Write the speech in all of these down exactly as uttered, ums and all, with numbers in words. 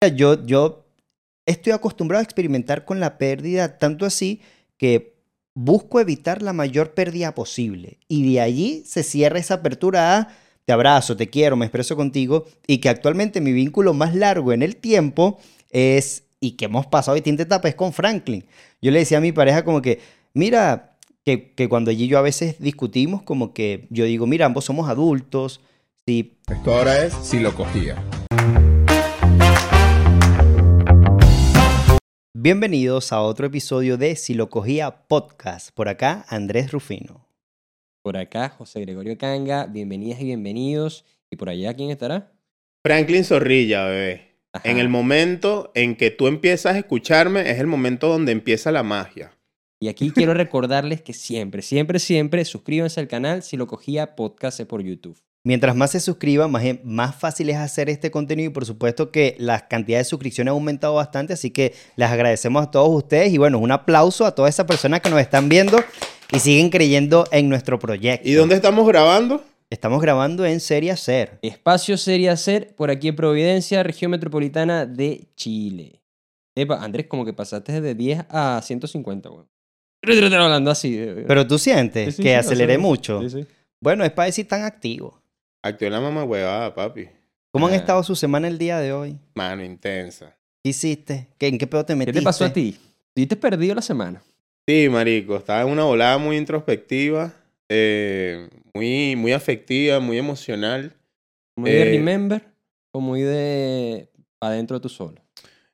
Yo, yo estoy acostumbrado a experimentar con la pérdida, tanto así que busco evitar la mayor pérdida posible. Y de allí se cierra esa apertura a te abrazo, te quiero, me expreso contigo. Y que actualmente mi vínculo más largo en el tiempo es, y que hemos pasado distintas etapas, es con Franklin. Yo le decía a mi pareja como que, mira, que, que cuando allí yo a veces discutimos, como que yo digo, mira, ambos somos adultos. Sí. Esto ahora es Si lo cogía. Bienvenidos a otro episodio de Si lo cogía podcast. Por acá, Andrés Rufino. Por acá, José Gregorio Canga. Bienvenidas y bienvenidos. ¿Y por allá quién estará? Franklin Zorrilla, bebé. Ajá. En el momento en que tú empiezas a escucharme, es el momento donde empieza la magia. Y aquí quiero recordarles que siempre, siempre, siempre suscríbanse al canal Si lo cogía podcast por YouTube. Mientras más se suscriban, más, más fácil es hacer este contenido y por supuesto que la cantidad de suscripciones ha aumentado bastante, así que les agradecemos a todos ustedes y bueno, un aplauso a todas esas personas que nos están viendo y siguen creyendo en nuestro proyecto. ¿Y dónde estamos grabando? Estamos grabando en Serie Ser. Espacio Serie Ser, por aquí en Providencia, región metropolitana de Chile. Epa, Andrés, como que pasaste de diez a ciento cincuenta, güey. Hablando así. Pero tú sientes Sí, sí, que sí, aceleré o sea, mucho. Sí, sí. Bueno, es para decir tan activo. Activé la mamá huevada, papi. ¿Cómo han Ah. estado su semana el día de hoy? Mano intensa. ¿Qué hiciste? ¿Qué, ¿En qué pedo te ¿Qué metiste? te pasó a ti? ¿Y te has perdido la semana? Sí, marico. Estaba en una volada muy introspectiva, eh, muy, muy afectiva, muy emocional. ¿Muy de Eh, Remember o muy de para adentro de tú solo?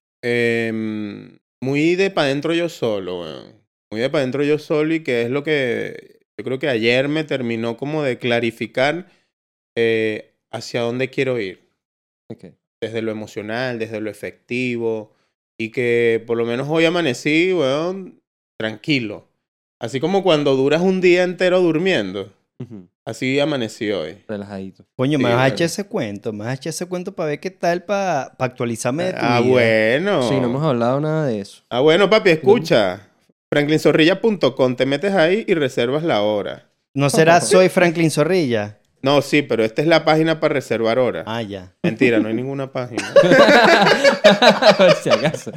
Eh, muy de pa' dentro yo solo, weón. Muy de pa' dentro yo solo y que es lo que yo creo que ayer me terminó como de clarificar eh, hacia dónde quiero ir. Okay. Desde lo emocional, desde lo efectivo. Y que por lo menos hoy amanecí, weón, tranquilo. Así como cuando duras un día entero durmiendo. Uh-huh. Así amanecí hoy. Relajadito. Coño, Sí, me vas a bueno. echar ese cuento, me vas a echar ese cuento para ver qué tal, para actualizarme de tu Ah, vida. bueno. Sí, no hemos hablado nada de eso. Ah, bueno, papi, escucha. franklin zorrilla punto com, te metes ahí y reservas la hora. ¿No será Soy Franklin Zorrilla? No, sí, pero esta es la página para reservar hora. Ah, ya. Mentira, no hay ninguna página. Por si acaso.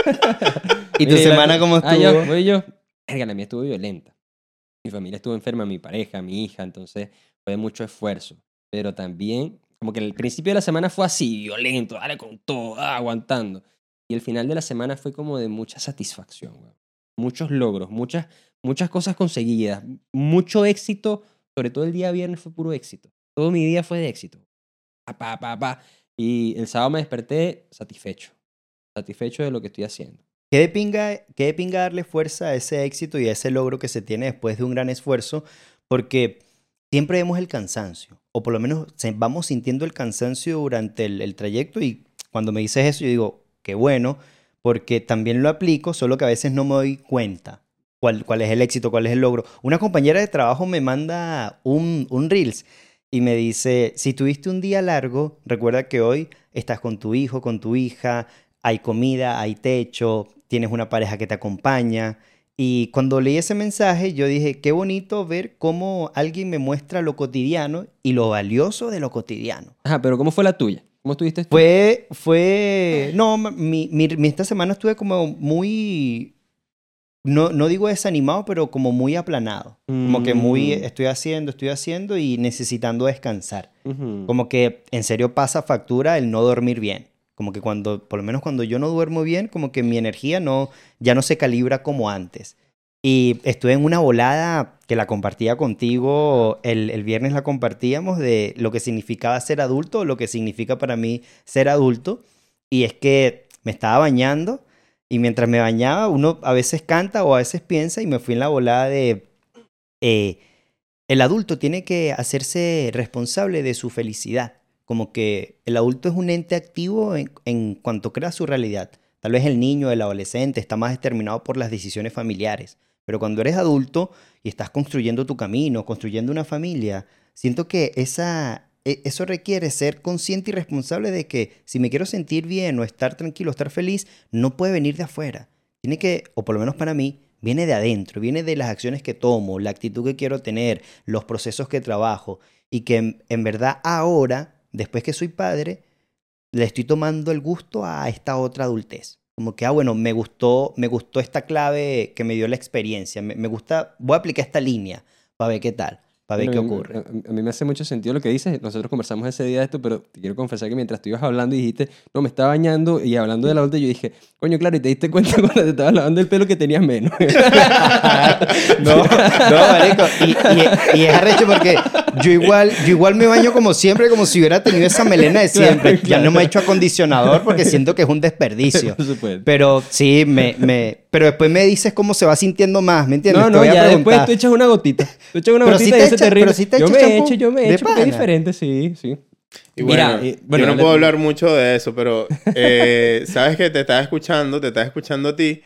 ¿Y tu Mira, semana la- cómo Ah, estuvo? yo, voy yo. Verga, la mía estuvo violenta. Mi familia estuvo enferma, mi pareja, mi hija, entonces fue de mucho esfuerzo. Pero también, como que el principio de la semana fue así, violento, dale con todo, ah, aguantando. Y el final de la semana fue como de mucha satisfacción, weón. Muchos logros, muchas, muchas cosas conseguidas, mucho éxito, sobre todo el día viernes fue puro éxito. Todo mi día fue de éxito. Pa, pa, pa, pa. Y el sábado me desperté satisfecho, satisfecho de lo que estoy haciendo. ¿Qué de pinga, qué de pinga darle fuerza a ese éxito y a ese logro que se tiene después de un gran esfuerzo? Porque siempre vemos el cansancio, o por lo menos se- vamos sintiendo el cansancio durante el, el trayecto y cuando me dices eso yo digo, qué bueno, porque también lo aplico, solo que a veces no me doy cuenta cuál, cuál es el éxito, cuál es el logro. Una compañera de trabajo me manda un, un Reels y me dice, si tuviste un día largo, recuerda que hoy estás con tu hijo, con tu hija, hay comida, hay techo, tienes una pareja que te acompaña. Y cuando leí ese mensaje, yo dije, qué bonito ver cómo alguien me muestra lo cotidiano y lo valioso de lo cotidiano. Ajá, pero ¿cómo fue la tuya? ¿Cómo estuviste tú? Fue, fue, no, mi, mi, mi- esta semana estuve como muy, no, no digo desanimado, pero como muy aplanado. Como que muy, Mm. estoy haciendo, estoy haciendo y necesitando descansar. Ujú. Como que en serio pasa factura el no dormir bien. Como que cuando, por lo menos cuando yo no duermo bien, como que mi energía no, ya no se calibra como antes. Y estuve en una volada que la compartía contigo, el, el viernes la compartíamos de lo que significaba ser adulto, lo que significa para mí ser adulto. Y es que me estaba bañando y mientras me bañaba uno a veces canta o a veces piensa y me fui en la volada de... eh, el adulto tiene que hacerse responsable de su felicidad. Como que el adulto es un ente activo en, en cuanto crea su realidad. Tal vez el niño, el adolescente, está más determinado por las decisiones familiares. Pero cuando eres adulto y estás construyendo tu camino, construyendo una familia, siento que esa, e- eso requiere ser consciente y responsable de que si me quiero sentir bien o estar tranquilo, estar feliz, no puede venir de afuera. Tiene que, o por lo menos para mí, viene de adentro, viene de las acciones que tomo, la actitud que quiero tener, los procesos que trabajo y que en, en verdad ahora, después que soy padre, le estoy tomando el gusto a esta otra adultez. Como que, ah, bueno, me gustó, me gustó esta clave que me dio la experiencia. Me, me gusta, voy a aplicar esta línea para ver qué tal, para ver Bueno, qué a mí- ocurre. A, a mí me hace mucho sentido lo que dices. Nosotros conversamos ese día de esto, pero te quiero confesar que mientras tú ibas hablando y dijiste, no, me estaba bañando y hablando de la adultez, yo dije, coño, claro, y te diste cuenta cuando te estabas lavando el pelo que tenías menos. No, no, marico. Y, y- y es arrecho porque yo igual, yo igual me baño como siempre, como si hubiera tenido esa melena de Claro, siempre. Ya claro. no me he hecho acondicionador porque siento que es un desperdicio. Por supuesto. Pero sí, me, me, pero después me dices cómo se va sintiendo más, ¿me entiendes? No, Te no, voy a ya después preguntar. tú echas una gotita. Tú echas una Pero gotita sí y te eso echa- te rinde. pero sí te Yo echas me he champú hecho, yo me he de hecho, porque es pana. diferente, sí, sí. Y bueno, Mira, eh, bueno, yo no le- puedo hablar mucho de eso, pero eh, sabes que te estaba escuchando, te estaba escuchando a ti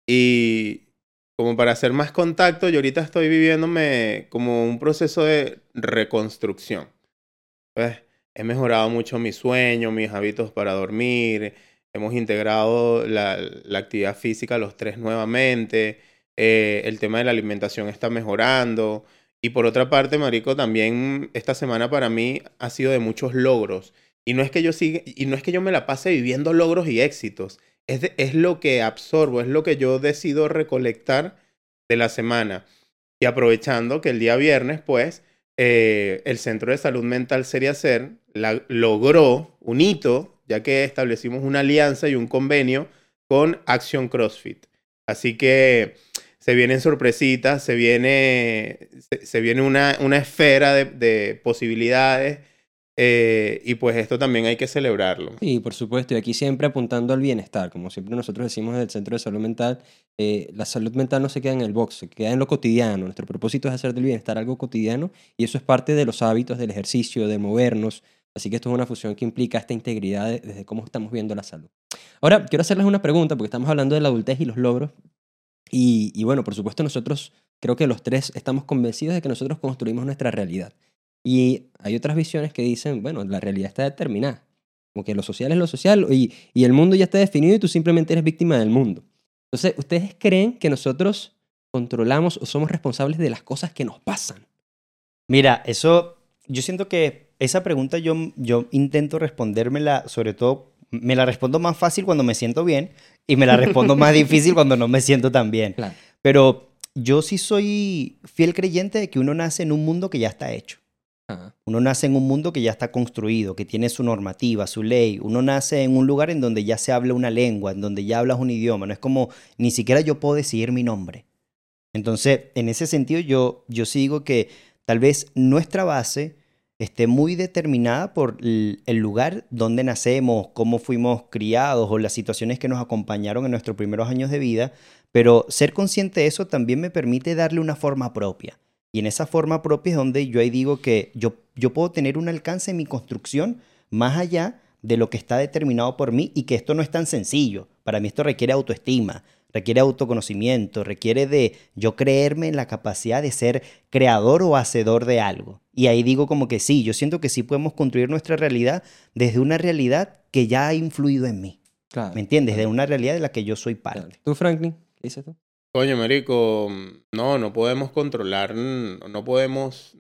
y como para hacer más contacto, yo ahorita estoy viviéndome como un proceso de reconstrucción. Pues, he mejorado mucho mi sueño, mis hábitos para dormir, hemos integrado la, la actividad física los tres nuevamente, eh, el tema de la alimentación está mejorando. Y por otra parte, marico, también esta semana para mí ha sido de muchos logros. Y no es que yo siga, y no es que yo me la pase viviendo logros y éxitos. Es, de- es lo que absorbo, es lo que yo decido recolectar de la semana. Y aprovechando que el día viernes, pues, eh, el Centro de Salud Mental Seriacer la, logró un hito, ya que establecimos una alianza y un convenio con Action CrossFit. Así que se vienen sorpresitas, se viene, se, se viene una, una esfera de, de posibilidades eh, y pues esto también hay que celebrarlo. Sí, por supuesto, y aquí siempre apuntando al bienestar, como siempre nosotros decimos del Centro de Salud Mental, eh, la salud mental no se queda en el box, se queda en lo cotidiano. Nuestro propósito es hacer del bienestar algo cotidiano y eso es parte de los hábitos, del ejercicio, de movernos. Así que esto es una fusión que implica esta integridad de- desde cómo estamos viendo la salud. Ahora, quiero hacerles una pregunta porque estamos hablando de la adultez y los logros. Y, y bueno, por supuesto nosotros, creo que los tres estamos convencidos de que nosotros construimos nuestra realidad. Y hay otras visiones que dicen, bueno, la realidad está determinada. Como que lo social es lo social y, y el mundo ya está definido y tú simplemente eres víctima del mundo. Entonces, ¿ustedes creen que nosotros controlamos o somos responsables de las cosas que nos pasan? Mira, eso, yo siento que esa pregunta yo, yo intento respondérmela, sobre todo, me la respondo más fácil cuando me siento bien y me la respondo más difícil cuando no me siento tan bien. Claro. Pero yo sí soy fiel creyente de que uno nace en un mundo que ya está hecho. Ajá. Uno nace en un mundo que ya está construido, que tiene su normativa, su ley. Uno nace en un lugar en donde ya se habla una lengua, en donde ya hablas un idioma. No es como, ni siquiera yo puedo decidir mi nombre. Entonces, en ese sentido, yo, yo sí digo que tal vez nuestra base esté muy determinada por el, el lugar donde nacemos, cómo fuimos criados o las situaciones que nos acompañaron en nuestros primeros años de vida, pero ser consciente de eso también me permite darle una forma propia. Y en esa forma propia es donde yo ahí digo que yo, yo puedo tener un alcance en mi construcción más allá de lo que está determinado por mí y que esto no es tan sencillo. Para mí esto requiere autoestima, requiere autoconocimiento, requiere de yo creerme en la capacidad de ser creador o hacedor de algo. Y ahí digo como que sí, yo siento que sí podemos construir nuestra realidad desde una realidad que ya ha influido en mí. Claro. ¿Me entiendes? Claro, De una realidad de la que yo soy claro. parte. ¿Tú, Franklin? ¿Qué dices tú? Coño, marico, no, no podemos controlar, no podemos.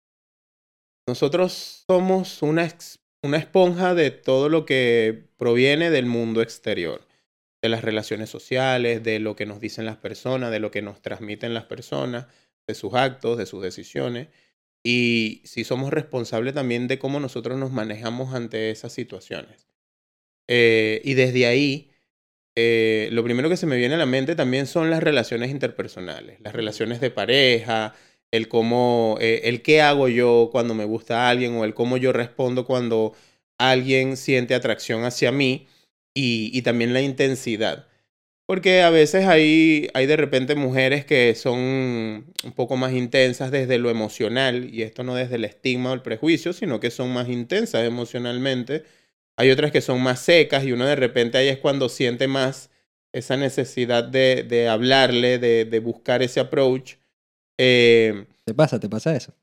Nosotros somos una, ex- una esponja de todo lo que proviene del mundo exterior, de las relaciones sociales, de lo que nos dicen las personas, de lo que nos transmiten las personas, de sus actos, de sus decisiones. Y sí somos responsables también de cómo nosotros nos manejamos ante esas situaciones. Eh, y desde ahí, eh, lo primero que se me viene a la mente también son las relaciones interpersonales, las relaciones de pareja, el cómo, eh, el qué hago yo cuando me gusta alguien o el cómo yo respondo cuando alguien siente atracción hacia mí y, y también la intensidad. Porque a veces hay, hay de repente mujeres que son un poco más intensas desde lo emocional, y esto no desde el estigma o el prejuicio, sino que son más intensas emocionalmente. Hay otras que son más secas y uno de repente ahí es cuando siente más esa necesidad de, de hablarle, de, de buscar ese approach. Eh, ¿Te pasa? ¿Te pasa eso?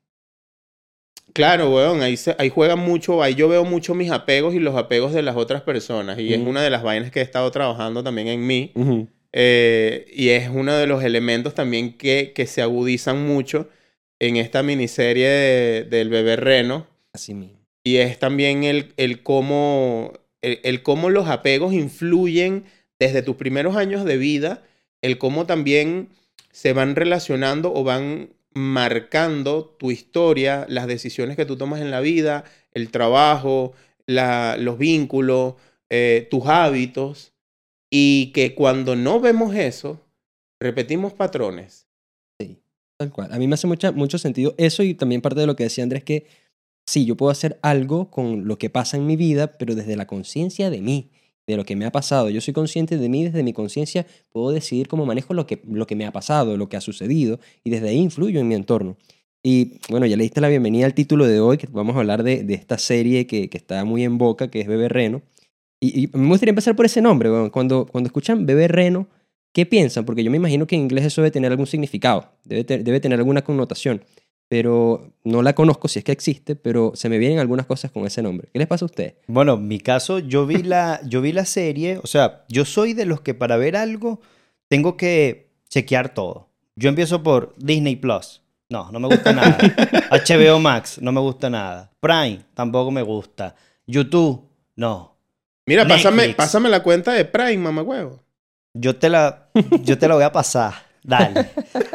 claro, weón, ahí, se, ahí juega mucho, ahí yo veo mucho mis apegos y los apegos de las otras personas. Y es Ujú. una de las vainas que he estado trabajando también en mí. Ujú. Eh, y es uno de los elementos también que, que se agudizan mucho en esta miniserie de- del bebé Reno. Así mismo. Y es también el, el cómo el, el cómo los apegos influyen desde tus primeros años de vida, el cómo también se van relacionando o van marcando tu historia, las decisiones que tú tomas en la vida, el trabajo, la, los vínculos, eh, tus hábitos, y que cuando no vemos eso, repetimos patrones. Sí, tal cual. A mí me hace mucha, mucho sentido eso, y también parte de lo que decía Andrés, que sí, yo puedo hacer algo con lo que pasa en mi vida, pero desde la conciencia de mí, de lo que me ha pasado. Yo soy consciente de mí, desde mi conciencia puedo decidir cómo manejo lo que, lo que me ha pasado, lo que ha sucedido, y desde ahí influyo en mi entorno. Y bueno, ya le diste la bienvenida al título de hoy, que vamos a hablar de, de esta serie que, que está muy en boca, que es Bebé Reno. Y, y me gustaría empezar por ese nombre. Bueno, cuando, cuando escuchan Bebé Reno, ¿qué piensan? Porque yo me imagino que en inglés eso debe tener algún significado, debe, ter, debe tener alguna connotación, pero no la conozco si es que existe, pero se me vienen algunas cosas con ese nombre. ¿Qué les pasa a ustedes? Bueno, en mi caso, yo vi la, yo vi la serie, o sea, yo soy de los que para ver algo tengo que chequear todo. Yo empiezo por Disney Plus. No, no me gusta nada. H B O Max, no me gusta nada. Prime, tampoco me gusta. YouTube, no. Mira, pásame, Netflix. pásame la cuenta de Prime, mamagüevo. Yo te la, yo te la voy a pasar. Dale.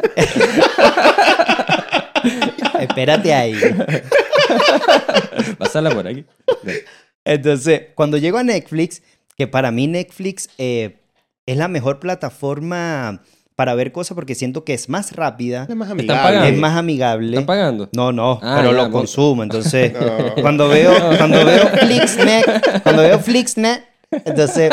Espérate ahí. Pásala por aquí. Entonces, cuando llego a Netflix, que para mí Netflix eh, es la mejor plataforma para ver cosas porque siento que es más rápida, Es más ¿Están amigable. pagando? es más amigable. ¿Están pagando? No, no, Ah, pero ya, lo voy. consumo. Entonces, No. cuando veo, cuando veo Flixnet, cuando veo Flixnet, entonces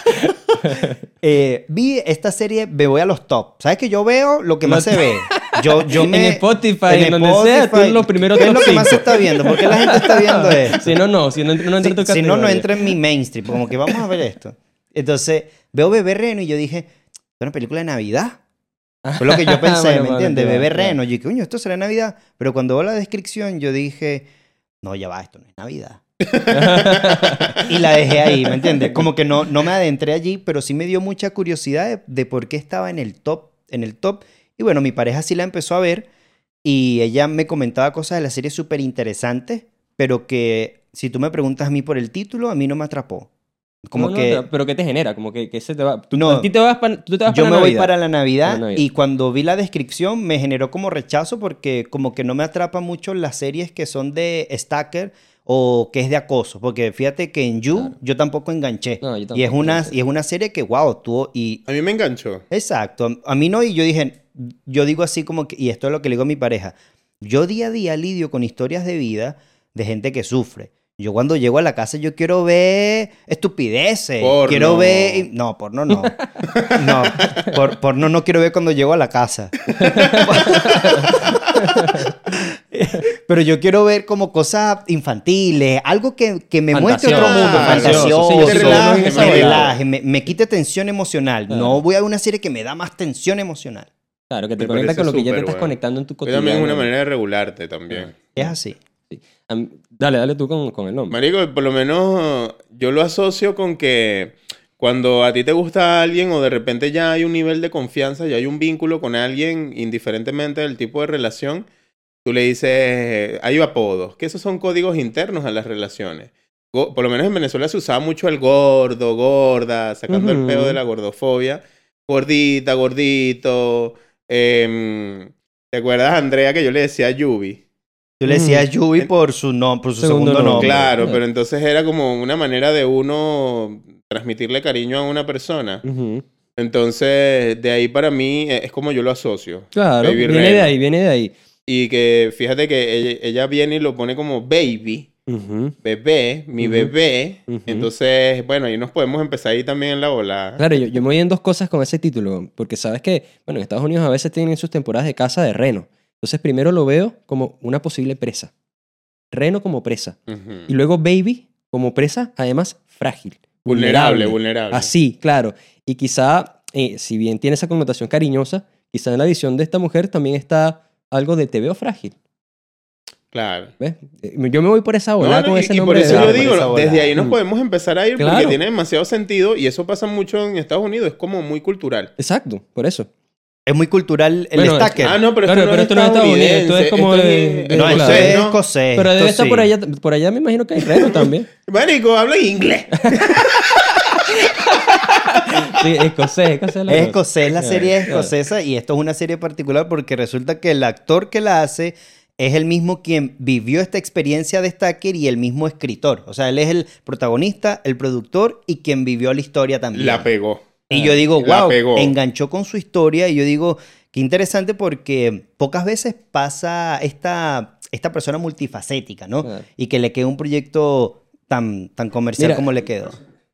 eh, vi esta serie, me voy a los top. ¿Sabes que yo veo lo que más Los se ve? Yo, yo me, En Spotify, en donde sea, tú lo primero ¿qué es top lo que más se cinco. está viendo? ¿Por qué la gente está viendo esto? Si no, no. Si no, no entra en tu Si, si no, no categoría. entra en mi mainstream. Como que vamos a ver esto. Entonces, veo Bebé Reno y yo dije, ¿es una película de Navidad? Fue lo que yo pensé, Bueno, ¿me bueno, entiendes? claro, Bebé claro. Reno. Yo dije, coño, esto será Navidad. Pero cuando veo la descripción, yo dije, no, ya va, esto no es Navidad. Y la dejé ahí, ¿me entiendes? Como que no, no me adentré allí, pero sí me dio mucha curiosidad de, de por qué estaba en el top, en el top. Y bueno, mi pareja sí la empezó a ver y ella me comentaba cosas de la serie súper interesantes, pero que si tú me preguntas a mí por el título, a mí no me atrapó. Como No, no, que pero- pero ¿qué te genera? Como que, que se te va... Tú, No. a ti te vas pa- tú te vas yo para me voy Navidad. para la Navidad, Para Navidad. y cuando vi la descripción me generó como rechazo porque como que no me atrapa mucho las series que son de stalker o que es de acoso, porque fíjate que en You Claro. yo tampoco enganché. No, yo y es tampoco una enganché. y es una serie que wow, tuvo y A mí me enganchó. exacto, a mí no, y yo dije, yo digo así como que, y esto es lo que le digo a mi pareja, yo día a día lidio con historias de vida de gente que sufre. Yo cuando llego a la casa yo quiero ver estupideces, Porno. quiero ver... No, porno no. No, por, porno no quiero ver cuando llego a la casa. Pero yo quiero ver como cosas infantiles, algo que, que me muestre otro mundo, Fantasioso, fantasioso, sí, yo te sí relaje, soy en esa me volada. relaje, me, me quite tensión emocional. Claro. No voy a ver una serie que me da más tensión emocional. Claro, que te Me conecta parece con lo que ya te súper estás bueno. conectando en tu Pero cotidiano. también es una manera de regularte también. Es así. A mí- Dale, dale tú con, con el nombre. Marico, por lo menos yo lo asocio con que cuando a ti te gusta alguien o de repente ya hay un nivel de confianza, ya hay un vínculo con alguien, indiferentemente del tipo de relación, tú le dices, hay apodos, que esos son códigos internos a las relaciones. Go- Por lo menos en Venezuela se usaba mucho el gordo, gorda, sacando el Ujú. peo de la gordofobia. Gordita, gordito. em, ¿te acuerdas, Andrea, que yo le decía Yubi? Tú le decías Ujú. Yubi por su, no, por su Segundo segundo, nombre. nombre. Claro, Claro. pero entonces era como una manera de uno transmitirle cariño a una persona. Ujú. Entonces, de ahí para mí eh, es como yo lo asocio. Claro, Baby viene Reno. de ahí, viene de ahí. Y que fíjate que ella, ella viene y lo pone como baby, Ujú. bebé, mi Ujú. bebé. Ujú. Entonces, bueno, ahí nos podemos empezar ahí también en la ola. Claro, yo, yo me voy en dos cosas con ese título, porque sabes que, bueno, en Estados Unidos a veces tienen sus temporadas de caza de reno. Entonces primero lo veo como una posible presa. Reno como presa. Ujú. Y luego baby como presa, además frágil. Vulnerable, vulnerable. Así, claro. Y quizá, eh, si bien tiene esa connotación cariñosa, quizá en la visión de esta mujer también está algo de te veo frágil. Claro. ¿Ves? Eh, Yo me voy por esa ola No, no, con y, ese y por nombre. eso de yo Bárbara. digo, esa desde volada. ahí nos Mm. podemos empezar a ir porque Claro. tiene demasiado sentido y eso pasa mucho en Estados Unidos, es como muy cultural. Exacto, por eso. Es muy cultural el Bueno, Stacker. Ah, no, pero Claro, esto no pero es esto no es Estados Unidos, esto es como esto de- es- de- no, es esto claro. es ¿no? escocés. Pero debe esto estar sí. por allá, por allá me imagino que hay reno también. Marico, habla inglés. Sí, escocés, escocés. la Es cosa. escocés, la Claro, serie es claro. escocesa y esto es una serie particular porque resulta que el actor que la hace es el mismo quien vivió esta experiencia de Stacker y el mismo escritor. O sea, él es el protagonista, el productor y quien vivió la historia también. La pegó. Y yo digo, La wow, pegó. enganchó con su historia y yo digo, qué interesante porque pocas veces pasa esta, esta persona multifacética, ¿no? Claro. Y que le quede un proyecto tan, tan comercial Mira, como le quedó.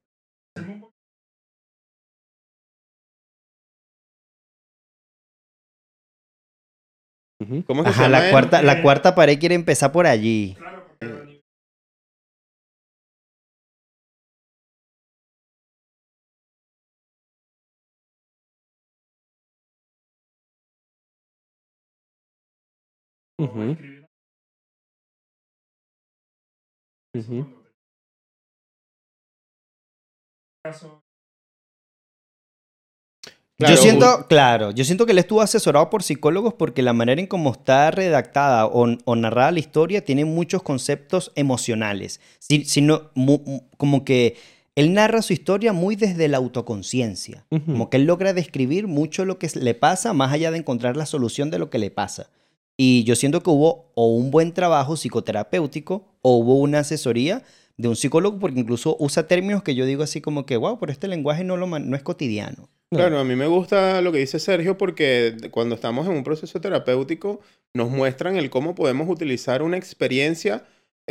Ujú. ¿Cómo es que se Ajá, llama la él? cuarta, la cuarta pared quiere empezar por allí. Ujú. Ujú. Claro, yo siento, claro, yo siento que él estuvo asesorado por psicólogos porque la manera en cómo está redactada o, o narrada la historia tiene muchos conceptos emocionales. Si, si no, mu- mu- como que él narra su historia muy desde la autoconciencia. Ujú. Como que él logra describir mucho lo que le pasa más allá de encontrar la solución de lo que le pasa. Y yo siento que hubo o un buen trabajo psicoterapéutico o hubo una asesoría de un psicólogo porque incluso usa términos que yo digo así como que, wow, pero este lenguaje no, lo, man- no es cotidiano. Claro, a mí me gusta lo que dice Sergio porque cuando estamos en un proceso terapéutico nos muestran el cómo podemos utilizar una experiencia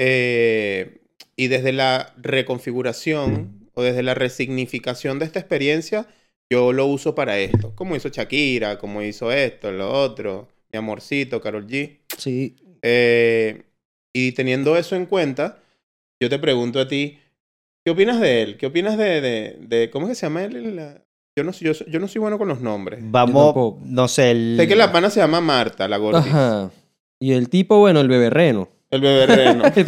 eh, y desde la reconfiguración o desde la resignificación de esta experiencia yo lo uso para esto. Como hizo Shakira, como hizo esto, lo otro, mi amorcito, Karol G. Sí. Eh, y teniendo eso en cuenta, yo te pregunto a ti, ¿qué opinas de él? ¿Qué opinas de, de, de ¿cómo es que se llama él? La- Yo no, soy- yo, soy- yo no soy bueno con los nombres. Vamos, tampoco. no sé, el... Sé que la pana se llama Marta, la gordita. Ajá. Y el tipo, bueno, el bebé reno. El bebé reno. El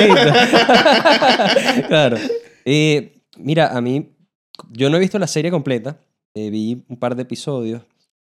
protagonista. Claro. Eh, mira, a mí, yo no he visto la serie completa. Eh, vi un par de episodios.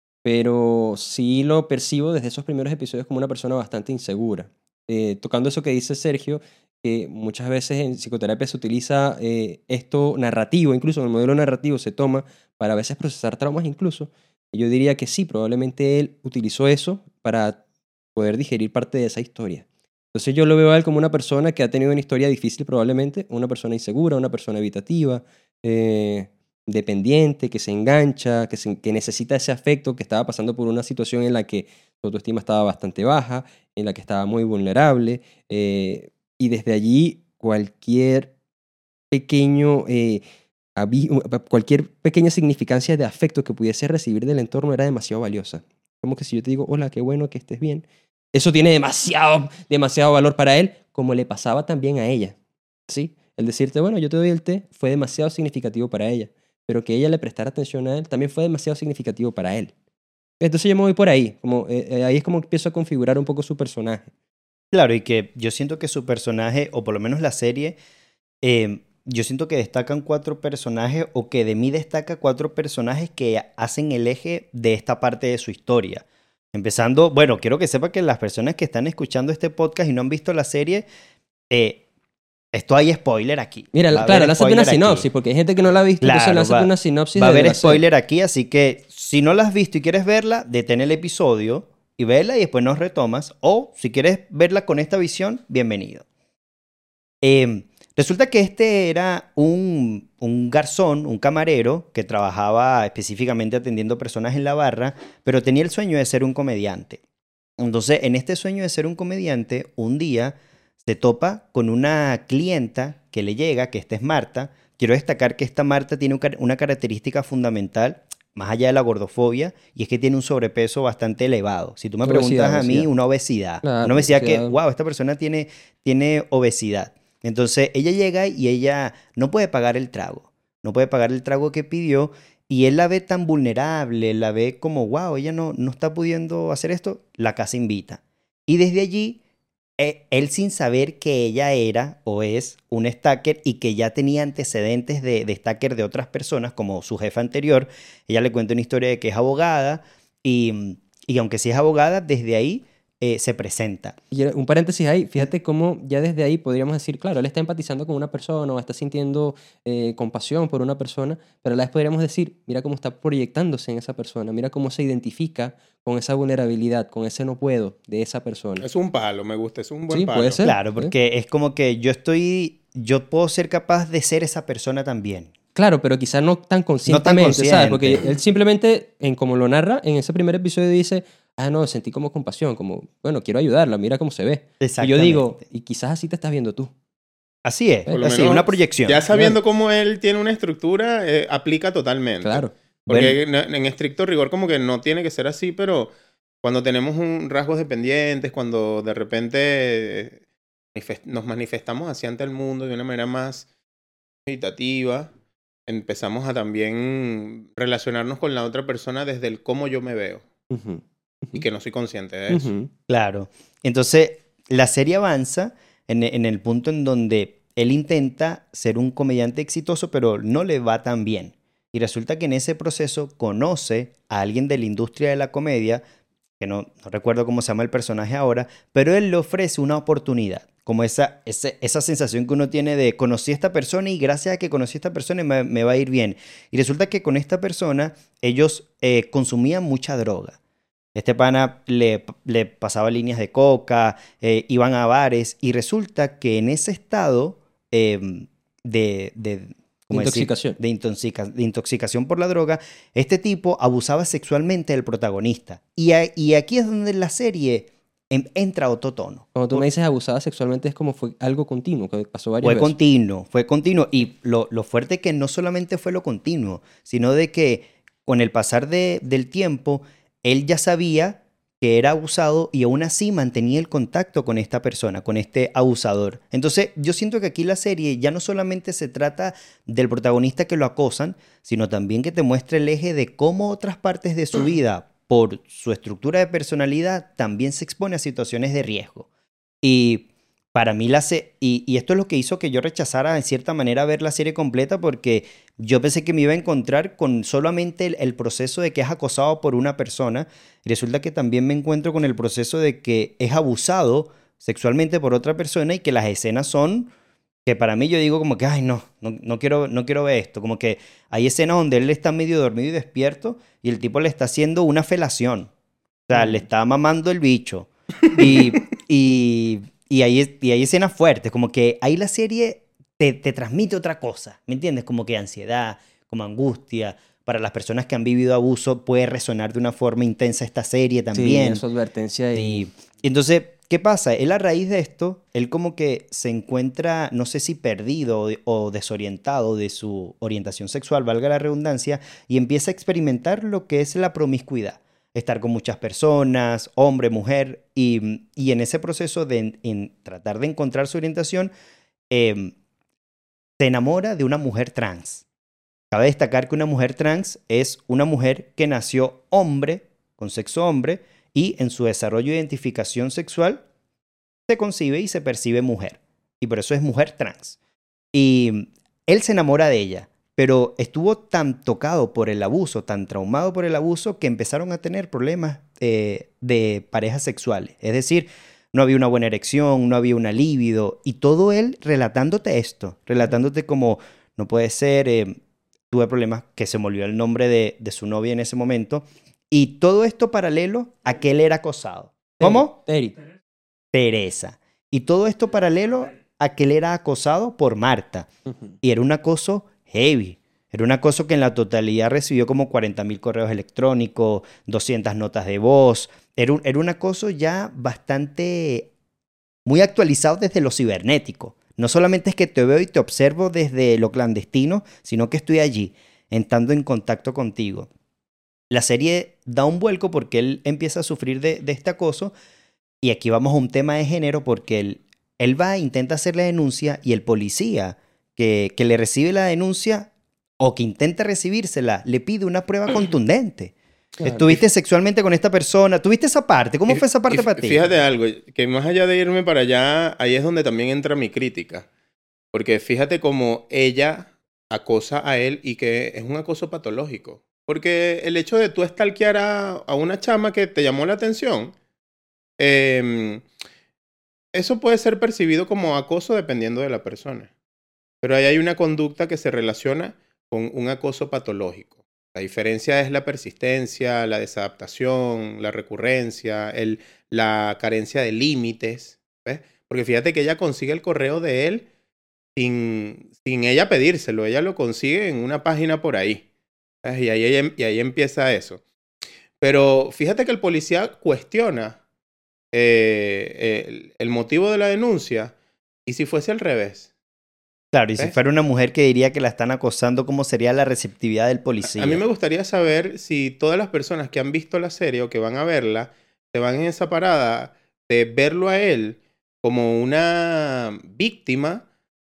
Pero sí lo percibo desde esos primeros episodios como una persona bastante insegura. Eh, tocando eso que dice Sergio, que muchas veces en psicoterapia se utiliza eh, esto narrativo, incluso en el modelo narrativo se toma para a veces procesar traumas incluso. Y yo diría que sí, probablemente él utilizó eso para poder digerir parte de esa historia. Entonces yo lo veo a él como una persona que ha tenido una historia difícil probablemente, una persona insegura, una persona evitativa, eh, dependiente, que se engancha, que, se- que necesita ese afecto, que estaba pasando por una situación en la que su autoestima estaba bastante baja, en la que estaba muy vulnerable, eh, y desde allí cualquier pequeño, eh, avi- cualquier pequeña significancia de afecto que pudiese recibir del entorno era demasiado valiosa. Como que si yo te digo, hola, qué bueno que estés bien, eso tiene demasiado, demasiado valor para él, como le pasaba también a ella. ¿Sí? El decirte, bueno, yo te doy el té, fue demasiado significativo para ella, pero que ella le prestara atención a él también fue demasiado significativo para él. Entonces yo me voy por ahí, como, eh, eh, ahí es como empiezo a configurar un poco su personaje. Claro, y que yo siento que su personaje, o por lo menos la serie, eh, yo siento que destacan cuatro personajes, o que de mí destaca cuatro personajes que hacen el eje de esta parte de su historia. Empezando, bueno, quiero que sepa que las personas que están escuchando este podcast y no han visto la serie, eh, esto hay spoiler aquí. Mira, Va a claro, haber lánzate una spoiler aquí. sinopsis, porque hay gente que no la ha visto, entonces Claro, lánzate va- una sinopsis Va a de haber la serie. spoiler aquí, así que si no la has visto y quieres verla, detén el episodio y vela y después nos retomas. O si quieres verla con esta visión, bienvenido. Eh, resulta que este era un, un garzón, un camarero, que trabajaba específicamente atendiendo personas en la barra, pero tenía el sueño de ser un comediante. Entonces, en este sueño de ser un comediante, un día se topa con una clienta que le llega, que esta es Marta. Quiero destacar que esta Marta tiene un car- una característica fundamental, más allá de la gordofobia, y es que tiene un sobrepeso bastante elevado. Si tú me Obesidad, preguntas a mí, obesidad. una obesidad. Claro, una obesidad que, obesidad. wow, esta persona tiene, tiene obesidad. Entonces, ella llega y ella no puede pagar el trago. No puede pagar el trago que pidió. Y él la ve tan vulnerable, la ve como, wow, ella no, no está pudiendo hacer esto, la casa invita. Y desde allí, eh, él sin saber que ella era o es un stalker y que ya tenía antecedentes de, de stalker de otras personas, como su jefa anterior, ella le cuenta una historia de que es abogada y, y aunque sí es abogada, desde ahí eh, se presenta. Y un paréntesis ahí, fíjate cómo ya desde ahí podríamos decir, claro, él está empatizando con una persona o está sintiendo eh, compasión por una persona, pero a la vez podríamos decir, mira cómo está proyectándose en esa persona, mira cómo se identifica con esa vulnerabilidad, con ese no puedo de esa persona. Es un palo, me gusta, es un buen Sí, palo. puede ser. Claro, ¿eh? porque es como que yo estoy, yo puedo ser capaz de ser esa persona también. Claro, pero quizás no tan conscientemente, consciente. ¿sabes? Porque él simplemente, en como lo narra, en ese primer episodio dice, ah, no, sentí como compasión, como, bueno, quiero ayudarla, mira cómo se ve. Y yo digo, y quizás así te estás viendo tú. Así es, Por lo así, menos, una proyección. Ya sabiendo cómo él tiene una estructura, eh, aplica totalmente. Claro. Porque bueno, en, en estricto rigor como que no tiene que ser así, pero cuando tenemos un rasgos dependientes, cuando de repente manifest- nos manifestamos así ante el mundo de una manera más meditativa, empezamos a también relacionarnos con la otra persona desde el cómo yo me veo. Uh-huh. Y que no soy consciente de eso. Uh-huh. Claro. Entonces, la serie avanza en, en el punto en donde él intenta ser un comediante exitoso, pero no le va tan bien. Y resulta que en ese proceso conoce a alguien de la industria de la comedia, que no, no recuerdo cómo se llama el personaje ahora, pero él le ofrece una oportunidad. Como esa, esa, esa sensación que uno tiene de conocí a esta persona y gracias a que conocí a esta persona me, me va a ir bien. Y resulta que con esta persona ellos eh, consumían mucha droga. Este pana le, le pasaba líneas de coca, eh, iban a bares y resulta que en ese estado eh, de, de, ¿cómo Intoxicación. decir? De, intoxica, de intoxicación por la droga, este tipo abusaba sexualmente del protagonista. Y, a, y aquí es donde la serie en, entra a otro tono. Cuando tú me dices abusada sexualmente es como fue algo continuo, que pasó varias Fue veces. continuo, fue continuo. Y lo, lo fuerte que no solamente fue lo continuo, sino de que con el pasar de, del tiempo, él ya sabía que era abusado y aún así mantenía el contacto con esta persona, con este abusador. Entonces, yo siento que aquí la serie ya no solamente se trata del protagonista que lo acosan, sino también que te muestra el eje de cómo otras partes de su vida, por su estructura de personalidad, también se expone a situaciones de riesgo. Y para mí la se y, y esto es lo que hizo que yo rechazara en cierta manera ver la serie completa porque yo pensé que me iba a encontrar con solamente el, el proceso de que es acosado por una persona y resulta que también me encuentro con el proceso de que es abusado sexualmente por otra persona y que las escenas son que para mí yo digo como que ay no, no, no quiero, no quiero ver esto, como que hay escenas donde él está medio dormido y despierto y el tipo le está haciendo una felación, o sea, le está mamando el bicho y, y Y hay, y hay escenas fuertes, como que ahí la serie te, te transmite otra cosa, ¿me entiendes? Como que ansiedad, como angustia. Para las personas que han vivido abuso puede resonar de una forma intensa esta serie también. Sí, esa advertencia. Y... Y, y entonces, ¿qué pasa? Él a raíz de esto, él como que se encuentra, no sé si perdido o, o desorientado de su orientación sexual, valga la redundancia, y empieza a experimentar lo que es la promiscuidad. Estar con muchas personas, hombre, mujer, y, y en ese proceso de en, en tratar de encontrar su orientación, eh, se enamora de una mujer trans. Cabe destacar que una mujer trans es una mujer que nació hombre, con sexo hombre, y en su desarrollo de identificación sexual se concibe y se percibe mujer. Y por eso es mujer trans. Y él se enamora de ella. Pero estuvo tan tocado por el abuso, tan traumado por el abuso, que empezaron a tener problemas eh, de parejas sexuales. Es decir, no había una buena erección, no había una libido. Y todo él relatándote esto, relatándote como, no puede ser, eh, tuve problemas, que se me olvidó el nombre de, de su novia en ese momento. Y todo esto paralelo a que él era acosado. ¿Cómo? Terry. Teresa. Y todo esto paralelo a que él era acosado por Marta. Uh-huh. Y era un acoso heavy. Era un acoso que en la totalidad recibió como cuarenta mil correos electrónicos, doscientas notas de voz. Era un, era un acoso ya bastante muy actualizado desde lo cibernético. No solamente es que te veo y te observo desde lo clandestino, sino que estoy allí, entrando en contacto contigo. La serie da un vuelco porque él empieza a sufrir de, de este acoso y aquí vamos a un tema de género porque él, él va, intenta hacer la denuncia y el policía que, que le recibe la denuncia o que intenta recibírsela, le pide una prueba contundente. Claro. Estuviste sexualmente con esta persona, ¿tuviste esa parte? ¿Cómo y, fue esa parte y, para ti? Fíjate algo, que más allá de irme para allá, ahí es donde también entra mi crítica. Porque fíjate cómo ella acosa a él y que es un acoso patológico. Porque el hecho de tú stalkear a, a una chama que te llamó la atención, eh, eso puede ser percibido como acoso dependiendo de la persona. Pero ahí hay una conducta que se relaciona con un acoso patológico. La diferencia es la persistencia, la desadaptación, la recurrencia, el, la carencia de límites. ¿Ves? Porque fíjate que ella consigue el correo de él sin, sin ella pedírselo. Ella lo consigue en una página por ahí. ¿Ves? Y ahí, ella- y ahí empieza eso. Pero fíjate que el policía cuestiona eh, el, el motivo de la denuncia. ¿Y si fuese al revés? Claro, y si ¿Ves? fuera una mujer que diría que la están acosando, ¿cómo sería la receptividad del policía? A mí me gustaría saber si todas las personas que han visto la serie o que van a verla, se van en esa parada de verlo a él como una víctima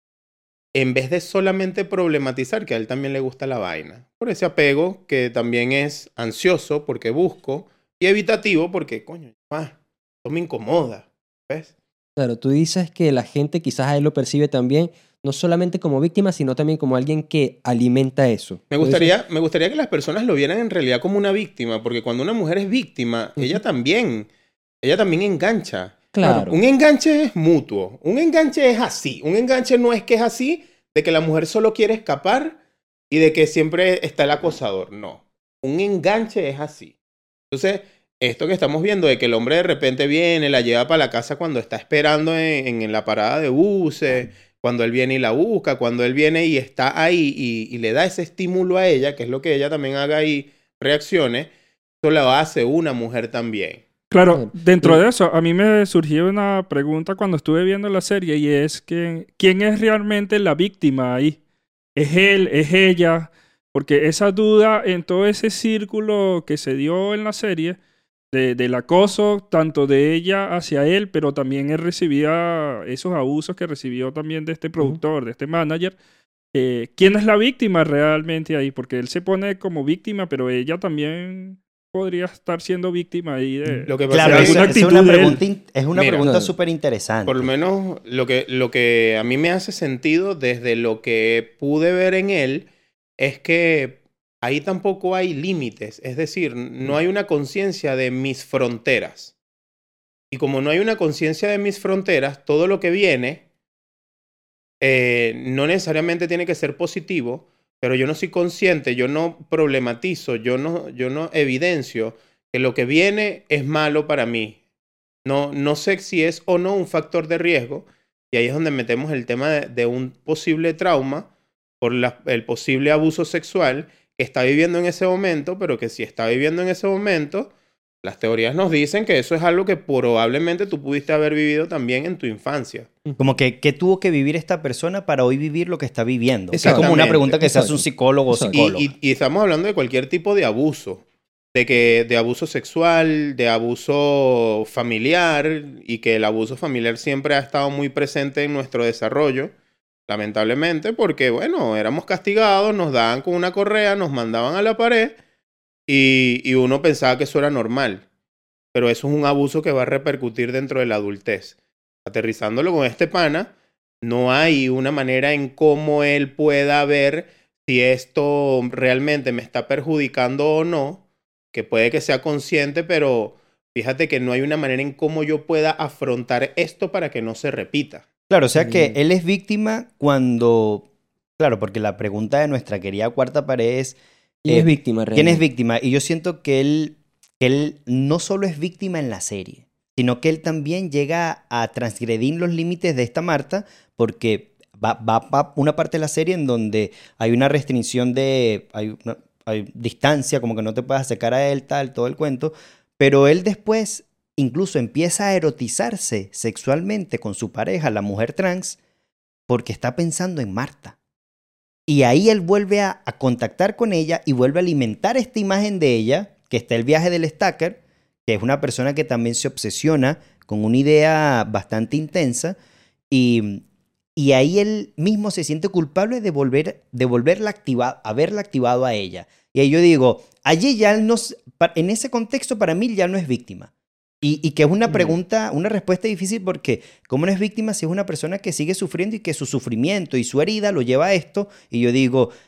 en vez de solamente problematizar que a él también le gusta la vaina. Por ese apego que también es ansioso porque busco y evitativo porque, coño, ah, esto me incomoda. ¿Ves? Claro, tú dices que la gente quizás a él lo percibe también, no solamente como víctima, sino también como alguien que alimenta eso. Me Tú dices- gustaría, me gustaría que las personas lo vieran en realidad como una víctima, porque cuando una mujer es víctima, Ujú. ella también, ella también engancha. Claro. Un enganche es mutuo. Un enganche es así. Un enganche no es que es así, de que la mujer solo quiere escapar y de que siempre está el acosador. No. Un enganche es así. Entonces, esto que estamos viendo de que el hombre de repente viene, la lleva para la casa cuando está esperando en, en la parada de buses, cuando él viene y la busca, cuando él viene y está ahí y, y le da ese estímulo a ella, que es lo que ella también haga y reaccione, eso lo hace una mujer también. Claro, Claro. dentro Y- de eso, a mí me surgió una pregunta cuando estuve viendo la serie y es que, ¿quién es realmente la víctima ahí? ¿Es él? ¿Es ella? Porque esa duda en todo ese círculo que se dio en la serie, de, del acoso, tanto de ella hacia él, pero también él recibía esos abusos que recibió también de este productor, de este manager. Eh, ¿quién es la víctima realmente ahí? Porque él se pone como víctima, pero ella también podría estar siendo víctima ahí de, Lo que pasa Claro, de es esa, alguna que, esa es actitud una de él. pregunta, in- es una Mira, pregunta Claro. súper interesante. por lo menos lo que, lo que a mí me hace sentido desde lo que pude ver en él es que ahí tampoco hay límites. Es decir, no hay una conciencia de mis fronteras. Y como no hay una conciencia de mis fronteras, todo lo que viene eh, no necesariamente tiene que ser positivo, pero yo no soy consciente, yo no problematizo, yo no, yo no evidencio que lo que viene es malo para mí. No, no sé si es o no un factor de riesgo, y ahí es donde metemos el tema de, de un posible trauma por la- el posible abuso sexual que está viviendo en ese momento, pero que si está viviendo en ese momento, las teorías nos dicen que eso es algo que probablemente tú pudiste haber vivido también en tu infancia. Como que, ¿qué tuvo que vivir esta persona para hoy vivir lo que está viviendo? Es como una Exactamente. pregunta que se hace un Exacto. psicólogo o Exacto. Y, psicóloga. y- y estamos hablando de cualquier tipo de abuso, de que de abuso sexual, de abuso familiar, y que el abuso familiar siempre ha estado muy presente en nuestro desarrollo, lamentablemente, porque bueno, éramos castigados, nos daban con una correa, nos mandaban a la pared y, y uno pensaba que eso era normal, pero eso es un abuso que va a repercutir dentro de la adultez. Aterrizándolo con este pana, no hay una manera en cómo él pueda ver si esto realmente me está perjudicando o no, que puede que sea consciente, pero fíjate que no hay una manera en cómo yo pueda afrontar esto para que no se repita. Claro, o sea que Mm. él es víctima cuando... Claro, porque la pregunta de nuestra querida cuarta pared es... ¿Quién eh, es víctima realmente? ¿Quién es víctima? Y yo siento que él, que él no solo es víctima en la serie, sino que él también llega a transgredir los límites de esta Marta, porque va, va, va una parte de la serie en donde hay una restricción de... Hay, una- hay distancia, como que no te puedes acercar a él, tal, todo el cuento, pero él después incluso empieza a erotizarse sexualmente con su pareja, la mujer trans, porque está pensando en Marta. Y ahí él vuelve a, a contactar con ella y vuelve a alimentar esta imagen de ella, que está el viaje del Stacker, que es una persona que también se obsesiona con una idea bastante intensa, y, y ahí él mismo se siente culpable de, volver, de volverla activa, haberla activado a ella. Y ahí yo digo, allí ya él no, s- pa- en ese contexto para mí ya no es víctima. Y, y que es una Mm. pregunta, una respuesta difícil porque ¿cómo no es víctima si es una persona que sigue sufriendo y que su sufrimiento y su herida lo lleva a esto? Y yo digo,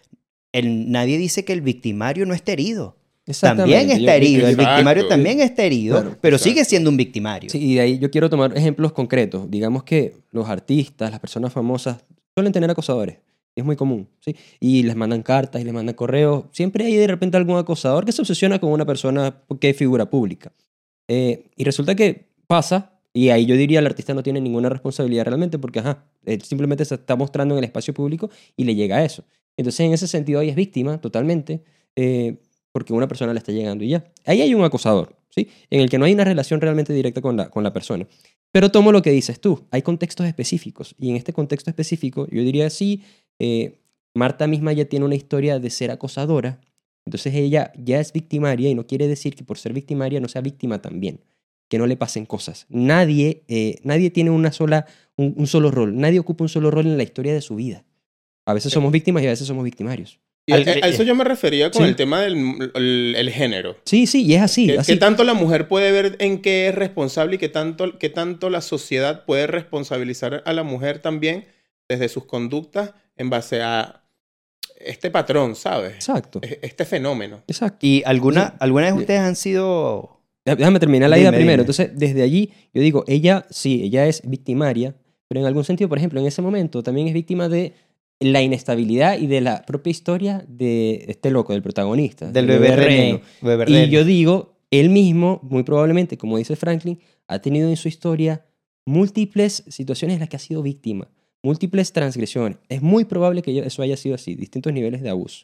el, nadie dice que el victimario no esté herido. Exactamente. También está Yo- herido. El Exacto. victimario también está herido, Claro, pero exacto. sigue siendo un victimario. Sí, y de ahí yo quiero tomar ejemplos concretos. Digamos que los artistas, las personas famosas, suelen tener acosadores. Es muy común, ¿sí? Y les mandan cartas y les mandan correos. Siempre hay de repente algún acosador que se obsesiona con una persona que es figura pública. Eh, y resulta que pasa, y ahí yo diría el artista no tiene ninguna responsabilidad realmente porque, ajá, él simplemente se está mostrando en el espacio público y le llega a eso. Entonces, en ese sentido, ahí es víctima totalmente, eh, porque una persona le está llegando y ya. Ahí hay un acosador, ¿sí? En el que no hay una relación realmente directa con la, con la persona. Pero tomo lo que dices tú, hay contextos específicos, y en este contexto específico yo diría sí, eh, Marta misma ya tiene una historia de ser acosadora, entonces ella ya es victimaria y no quiere decir que por ser victimaria no sea víctima también, que no le pasen cosas. Nadie, eh, nadie tiene una sola, un, un solo rol, nadie ocupa un solo rol en la historia de su vida. A veces somos víctimas y a veces somos victimarios. Y a, Al- a eso yo me refería con Sí. el tema del el, el género. Sí, sí, y es así. ¿Qué, así. qué tanto la mujer puede ver en qué es responsable y qué tanto, qué tanto la sociedad puede responsabilizar a la mujer también desde sus conductas en base a este patrón, ¿sabes? Exacto, E- Este fenómeno. exacto. ¿Y alguna, Entonces, alguna vez eh, ustedes han sido... Déjame terminar la Dime, idea primero. dime. Entonces, desde allí, yo digo, ella sí, ella es victimaria, pero en algún sentido, por ejemplo, en ese momento también es víctima de la inestabilidad y de la propia historia de este loco, del protagonista. Del bebé René. Bebé Y René. yo digo, él mismo, muy probablemente, como dice Franklin, ha tenido en su historia múltiples situaciones en las que ha sido víctima, múltiples transgresiones. Es muy probable que eso haya sido así, distintos niveles de abuso.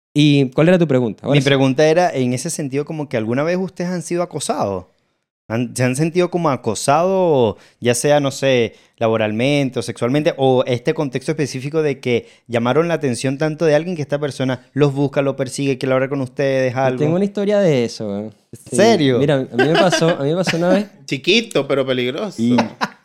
¿Y cuál era tu pregunta? Ahora Mi sí. pregunta era, en ese sentido, como que alguna vez ustedes han sido acosados. ¿Han- ¿Se han sentido como acosados, ya sea, no sé, laboralmente o sexualmente, o este contexto específico de que llamaron la atención tanto de alguien que esta persona los busca, lo persigue, quiere hablar con ustedes, Yo algo? tengo una historia de eso. ¿eh? Sí. ¿Serio? Mira, a mí me pasó, a mí me pasó una vez Chiquito, pero peligroso. y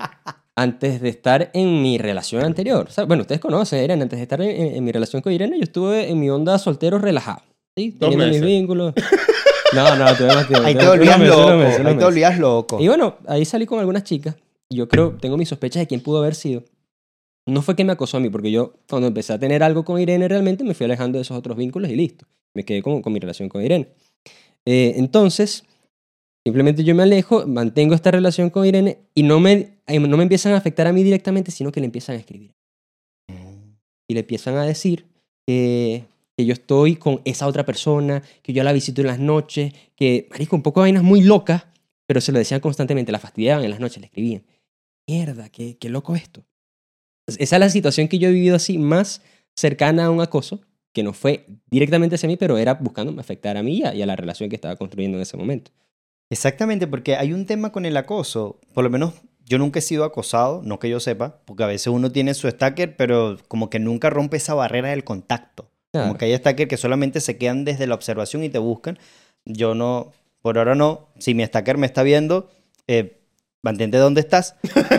antes de estar en mi relación anterior. O sea, bueno, ustedes conocen a Irene. Antes de estar en, en- en mi relación con Irene, yo estuve en mi onda soltero relajado. ¿Sí? Dos Teniendo mis meses. vínculos. No, no, tuve más tiempo. Ahí te Tuve- volvías unos meses, unos loco, meses, unos ahí te meses. volvías loco. Y bueno, ahí salí con algunas chicas. Yo creo, tengo mis sospechas de quién pudo haber sido. No fue que me acosó a mí, porque yo cuando empecé a tener algo con Irene realmente me fui alejando de esos otros vínculos y listo. Me quedé con, con mi relación con Irene. Eh, entonces, simplemente yo me alejo, mantengo esta relación con Irene y no me, eh, no me empiezan a afectar a mí directamente, sino que le empiezan a escribir. Y le empiezan a decir que, que yo estoy con esa otra persona, que yo la visito en las noches, que, marico, un poco de vainas muy locas, pero se lo decían constantemente, la fastidiaban en las noches, le escribían. Mierda, qué, qué loco esto. Esa es la situación que yo he vivido así, más cercana a un acoso, que no fue directamente hacia mí, pero era buscando afectar a mí y a, y a la relación que estaba construyendo en ese momento. Exactamente, porque hay un tema con el acoso. Por lo menos yo nunca he sido acosado, no que yo sepa, porque a veces uno tiene su stalker, pero como que nunca rompe esa barrera del contacto. Claro. Como que hay stalkers que solamente se quedan desde la observación y te buscan. Yo no, por ahora no. Si mi stalker me está viendo, eh, mantente donde estás.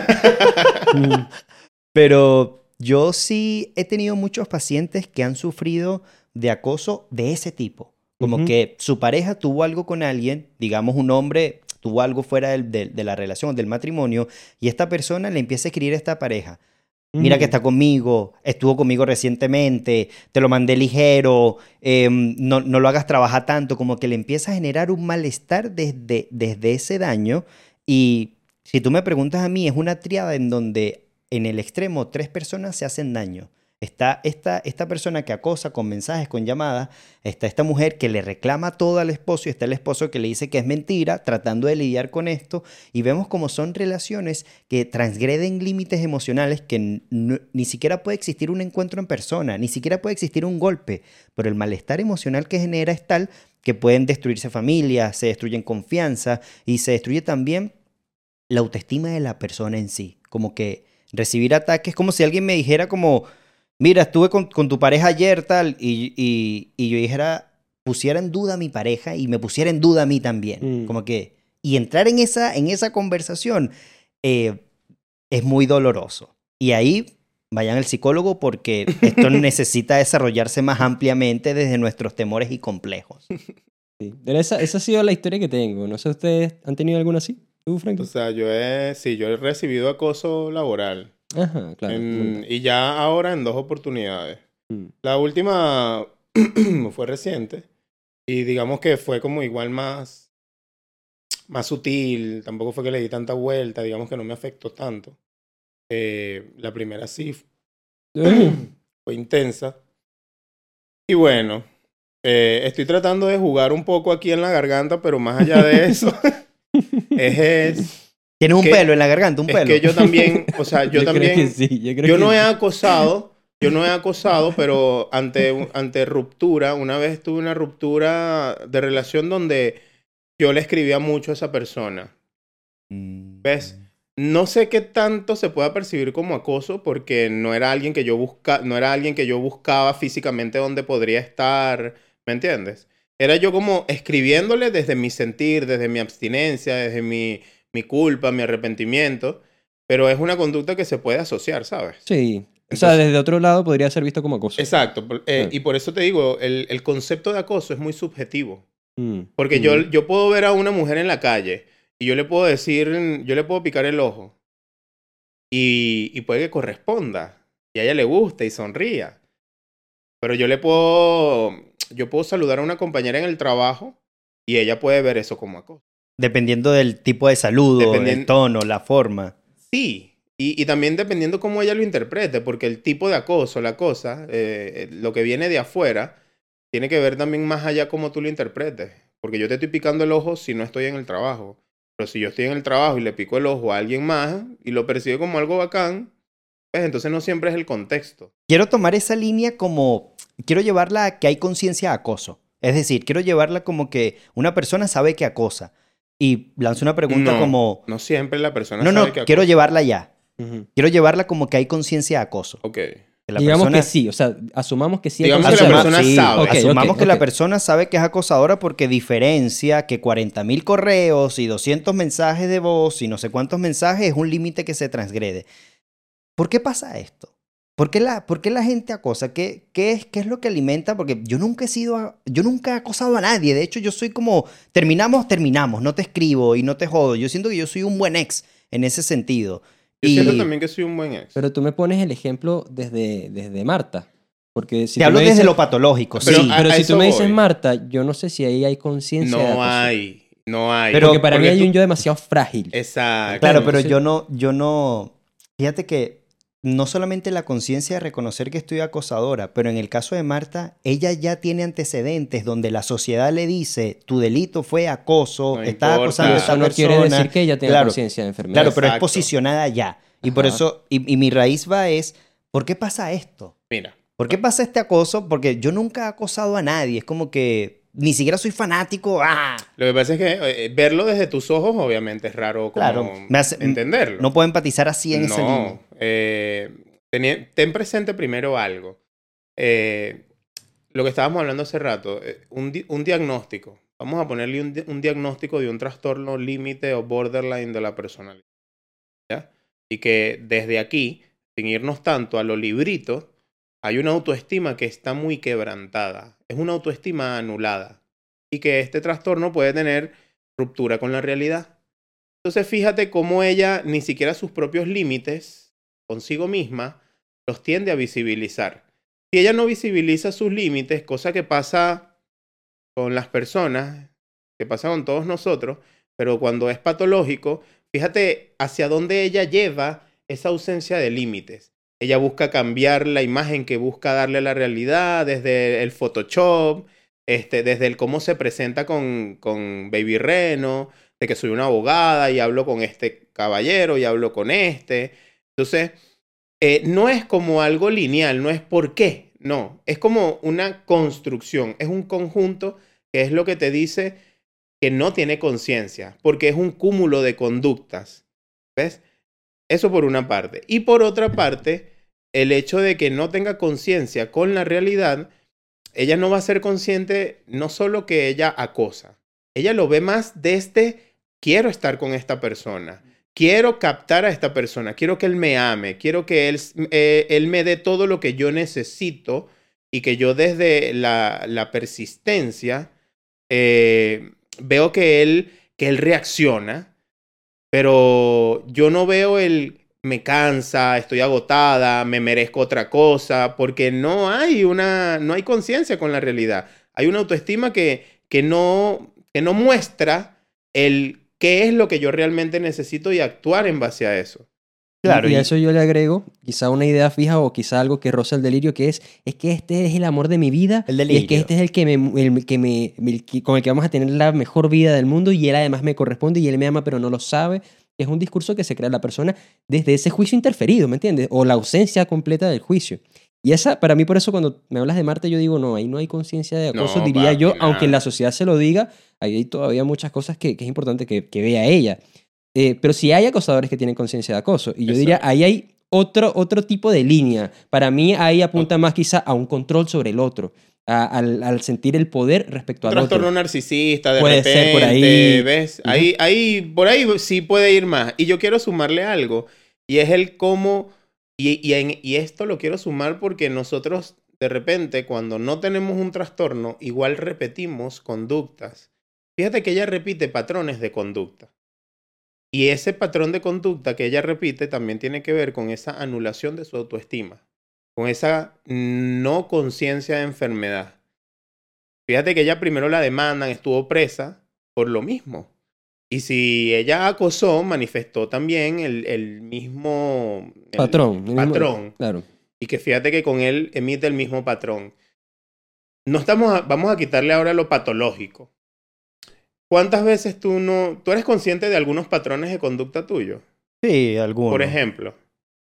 Mm. Pero yo sí he tenido muchos pacientes que han sufrido de acoso de ese tipo. Como Ujú. que su pareja tuvo algo con alguien, digamos un hombre tuvo algo fuera del- del- de la relación, del matrimonio, y esta persona le empieza a escribir a esta pareja. Mira Ujú. que está conmigo, estuvo conmigo recientemente, te lo mandé ligero, eh, no, no lo hagas trabajar tanto, como que le empieza a generar un malestar desde, desde ese daño. Y si tú me preguntas a mí, es una tríada en donde en el extremo tres personas se hacen daño. Está esta, esta persona que acosa con mensajes, con llamadas, está esta mujer que le reclama todo al esposo y está el esposo que le dice que es mentira, tratando de lidiar con esto, y vemos cómo son relaciones que transgreden límites emocionales, que no- ni siquiera puede existir un encuentro en persona, ni siquiera puede existir un golpe, pero el malestar emocional que genera es tal que pueden destruirse familias, se destruyen confianza y se destruye también la autoestima de la persona en sí. Como que recibir ataques, como si alguien me dijera como, mira, estuve con, con tu pareja ayer tal, y, y, y yo dijera, pusiera en duda a mi pareja y me pusiera en duda a mí también. Mm. Como que, y entrar en esa, en esa conversación eh, es muy doloroso. Y ahí vayan al psicólogo porque esto necesita desarrollarse más ampliamente desde nuestros temores y complejos. Sí. Pero esa, esa ha sido la historia que tengo. No sé, ¿ustedes han tenido alguna así? ¿Tú, Frank? O sea, yo he, sí, yo he recibido acoso laboral. Ajá, claro. En- y ya ahora en dos oportunidades. Mm. La última fue reciente. Y digamos que fue como igual más, más sutil. Tampoco fue que le di tanta vuelta. Digamos que no me afectó tanto. Eh, la primera sí fue intensa. Y bueno, eh, estoy tratando de jugar un poco aquí en la garganta, pero más allá de eso, es, es Tienes un que- pelo en la garganta, un es pelo. que yo también, o sea, yo, Yo creo también, que sí, yo creo yo que no he sí. acosado, yo no he acosado, pero ante, ante ruptura, una vez tuve una ruptura de relación donde yo le escribía mucho a esa persona. Mm. ¿Ves? No sé qué tanto se pueda percibir como acoso porque no era alguien que yo busca, no era alguien que yo buscaba físicamente donde podría estar, ¿me entiendes? Era yo como escribiéndole desde mi sentir, desde mi abstinencia, desde mi, mi culpa, mi arrepentimiento, pero es una conducta que se puede asociar, ¿sabes? Sí. O sea, Entonces- desde otro lado podría ser visto como acoso. Exacto, por- eh, Ah. y por eso te digo, el, el concepto de acoso es muy subjetivo. Mm, Porque mm. yo, yo puedo ver a una mujer en la calle y yo le puedo decir, yo le puedo picar el ojo y, y puede que corresponda y a ella le guste y sonría. Pero yo le puedo, yo puedo saludar a una compañera en el trabajo y ella puede ver eso como acoso. Dependiendo del tipo de saludo, Dependien- el tono, la forma. Sí, y, y también dependiendo cómo ella lo interprete, porque el tipo de acoso, la cosa, eh, lo que viene de afuera, tiene que ver también más allá cómo tú lo interpretes. Porque yo te estoy picando el ojo si no estoy en el trabajo. Pero si yo estoy en el trabajo y le pico el ojo a alguien más y lo percibe como algo bacán, pues entonces no siempre es el contexto. Quiero tomar esa línea como... Quiero llevarla a que hay conciencia de acoso. Es decir, quiero llevarla como que una persona sabe que acosa. Y lanzo una pregunta no, como... no siempre la persona No, sabe no, que quiero acosa. llevarla allá. Ujú. Quiero llevarla como que hay conciencia de acoso. Ok. Que la Digamos persona- que sí, o sea, asumamos que sí. hay Digamos que la conciencia. persona sí, sabe. Ok, asumamos ok, que la ok. persona sabe que es acosadora porque diferencia que cuarenta mil correos y doscientos mensajes de voz y no sé cuántos mensajes es un límite que se transgrede. ¿Por qué pasa esto? ¿Por qué la, por qué la gente acosa? ¿Qué, qué, es, ¿Qué es lo que alimenta? Porque yo nunca he sido, a- yo nunca he acosado a nadie. De hecho, yo soy como, terminamos, terminamos. No te escribo y no te jodo. Yo siento que yo soy un buen ex en ese sentido. Yo y siento también que soy un buen ex. Pero tú me pones el ejemplo desde, desde Marta. Porque si te tú hablo me desde dices- lo patológico, Pero sí. a- Pero a si eso tú me dices voy. Marta, yo no sé si ahí hay conciencia de No acoso. hay, no hay. Pero- Porque para mí Porque hay tú- un yo demasiado frágil. Exacto. Claro, Entiendo, pero sí. yo no, yo no, fíjate que no solamente la conciencia de reconocer que estoy acosadora, pero en el caso de Marta, ella ya tiene antecedentes donde la sociedad le dice, tu delito fue acoso, No estás importa. acosando a Eso esta no persona. quiere decir que ella tenga Claro, conciencia de enfermedad. Claro, pero es Exacto. posicionada ya. Y por Ajá. eso, y, y mi raíz va es, ¿por qué pasa esto? Mira, ¿Por qué pasa este acoso? Porque yo nunca he acosado a nadie, es como que ni siquiera soy fanático, ¡ah! lo que pasa es que eh, verlo desde tus ojos obviamente es raro como Claro, me hace- entenderlo. No puedo empatizar así en esa línea. No, eh, teni- ten presente primero algo. Eh, lo que estábamos hablando hace rato, eh, un, di- un diagnóstico. Vamos a ponerle un, di- un diagnóstico de un trastorno límite o borderline de la personalidad. ¿Ya? Y que desde aquí, sin irnos tanto a los libritos, hay una autoestima que está muy quebrantada. Es una autoestima anulada. Y que este trastorno puede tener ruptura con la realidad. Entonces fíjate cómo ella ni siquiera sus propios límites consigo misma los tiende a visibilizar. Si ella no visibiliza sus límites, cosa que pasa con las personas, que pasa con todos nosotros, pero cuando es patológico, fíjate hacia dónde ella lleva esa ausencia de límites. Ella busca cambiar la imagen que busca darle a la realidad desde el Photoshop, este, desde el cómo se presenta con, con Baby Reno, de que soy una abogada y hablo con este caballero y hablo con este. Entonces, eh, no es como algo lineal, no es por qué, no. Es como una construcción, es un conjunto que es lo que te dice que no tiene conciencia, porque es un cúmulo de conductas. ¿Ves? Eso por una parte. Y por otra parte, el hecho de que no tenga conciencia con la realidad, ella no va a ser consciente no solo que ella acosa, ella lo ve más desde quiero estar con esta persona, quiero captar a esta persona, quiero que él me ame, quiero que él, eh, él me dé todo lo que yo necesito y que yo desde la, la persistencia eh, veo que él, que él reacciona, pero yo no veo el me cansa, estoy agotada, me merezco otra cosa, porque no hay una, no hay conciencia con la realidad. Hay una autoestima que, que, no, que no muestra el qué es lo que yo realmente necesito y actuar en base a eso. Claro, y, y a eso yo le agrego quizá una idea fija o quizá algo que roza el delirio, que es, es que este es el amor de mi vida. El delirio. Y es que este es el que me, el que me, el que, con el que vamos a tener la mejor vida del mundo y él además me corresponde y él me ama pero no lo sabe. Es un discurso que se crea la persona desde ese juicio interferido, ¿me entiendes? O la ausencia completa del juicio. Y esa, para mí, por eso cuando me hablas de Marte, yo digo, no, ahí no hay conciencia de acoso, No, diría papi, yo, nada. aunque la sociedad se lo diga, ahí hay todavía muchas cosas que, que es importante que, que vea ella. Eh, pero sí hay acosadores que tienen conciencia de acoso. Y yo Exacto. diría, ahí hay otro, otro tipo de línea. Para mí, ahí apunta más quizá a un control sobre el otro, a, al, al sentir el poder respecto Un al otro. trastorno narcisista, de Puede repente, ser por ahí. ¿ves? Ujú. Ahí, ahí, por ahí sí puede ir más. Y yo quiero sumarle algo, y es el cómo, y, y, en- y esto lo quiero sumar porque nosotros, de repente, cuando no tenemos un trastorno, igual repetimos conductas. Fíjate que ella repite patrones de conducta. Y ese patrón de conducta que ella repite también tiene que ver con esa anulación de su autoestima, con esa no conciencia de enfermedad. Fíjate que ella primero la demandan, estuvo presa por lo mismo. Y si ella acosó, manifestó también el, el mismo el Patrón. el mismo- patrón. Claro. Y que fíjate que con él emite el mismo patrón. No estamos a- vamos a quitarle ahora lo patológico. ¿Cuántas veces tú no... tú eres consciente de algunos patrones de conducta tuyos? Sí, algunos. Por ejemplo.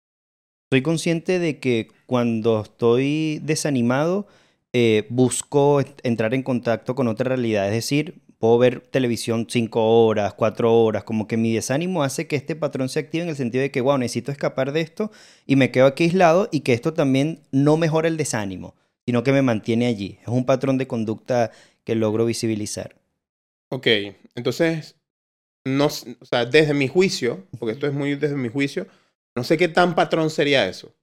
Soy consciente de que cuando estoy desanimado, eh, busco est- entrar en contacto con otra realidad. Es decir, puedo ver televisión cinco horas, cuatro horas, como que mi desánimo hace que este patrón se active en el sentido de que, wow, necesito escapar de esto y me quedo aquí aislado y que esto también no mejora el desánimo, sino que me mantiene allí. Es un patrón de conducta que logro visibilizar. Ok, entonces, no, s- o sea, desde mi juicio, porque esto es muy desde mi juicio, no sé qué tan patrón sería eso.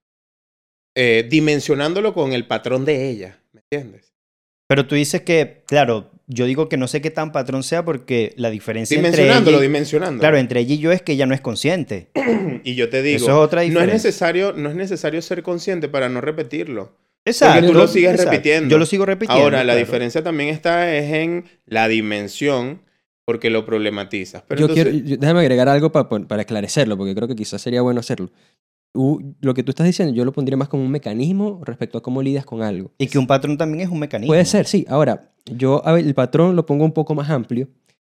Eh, dimensionándolo con el patrón de ella, ¿me entiendes? Pero tú dices que, claro, yo digo que no sé qué tan patrón sea porque la diferencia entre Dimensionándolo, ella y, dimensionándolo. claro, entre ella y yo es que ella no es consciente. Y yo te digo, Eso es otra no es diferencia. necesario, no es necesario ser consciente para no repetirlo. Exacto. Porque tú lo sigues exacto. repitiendo. Yo lo sigo repitiendo. Ahora, la claro. diferencia también está es en la dimensión, porque lo problematizas. Pero yo entonces, quiero, yo- déjame agregar algo pa- pa- para esclarecerlo, porque creo que quizás sería bueno hacerlo. Tú- lo que tú estás diciendo, yo lo pondría más como un mecanismo respecto a cómo lidias con algo. Y que un patrón también es un mecanismo. Puede ser, sí. Ahora, yo a ver, el patrón lo pongo un poco más amplio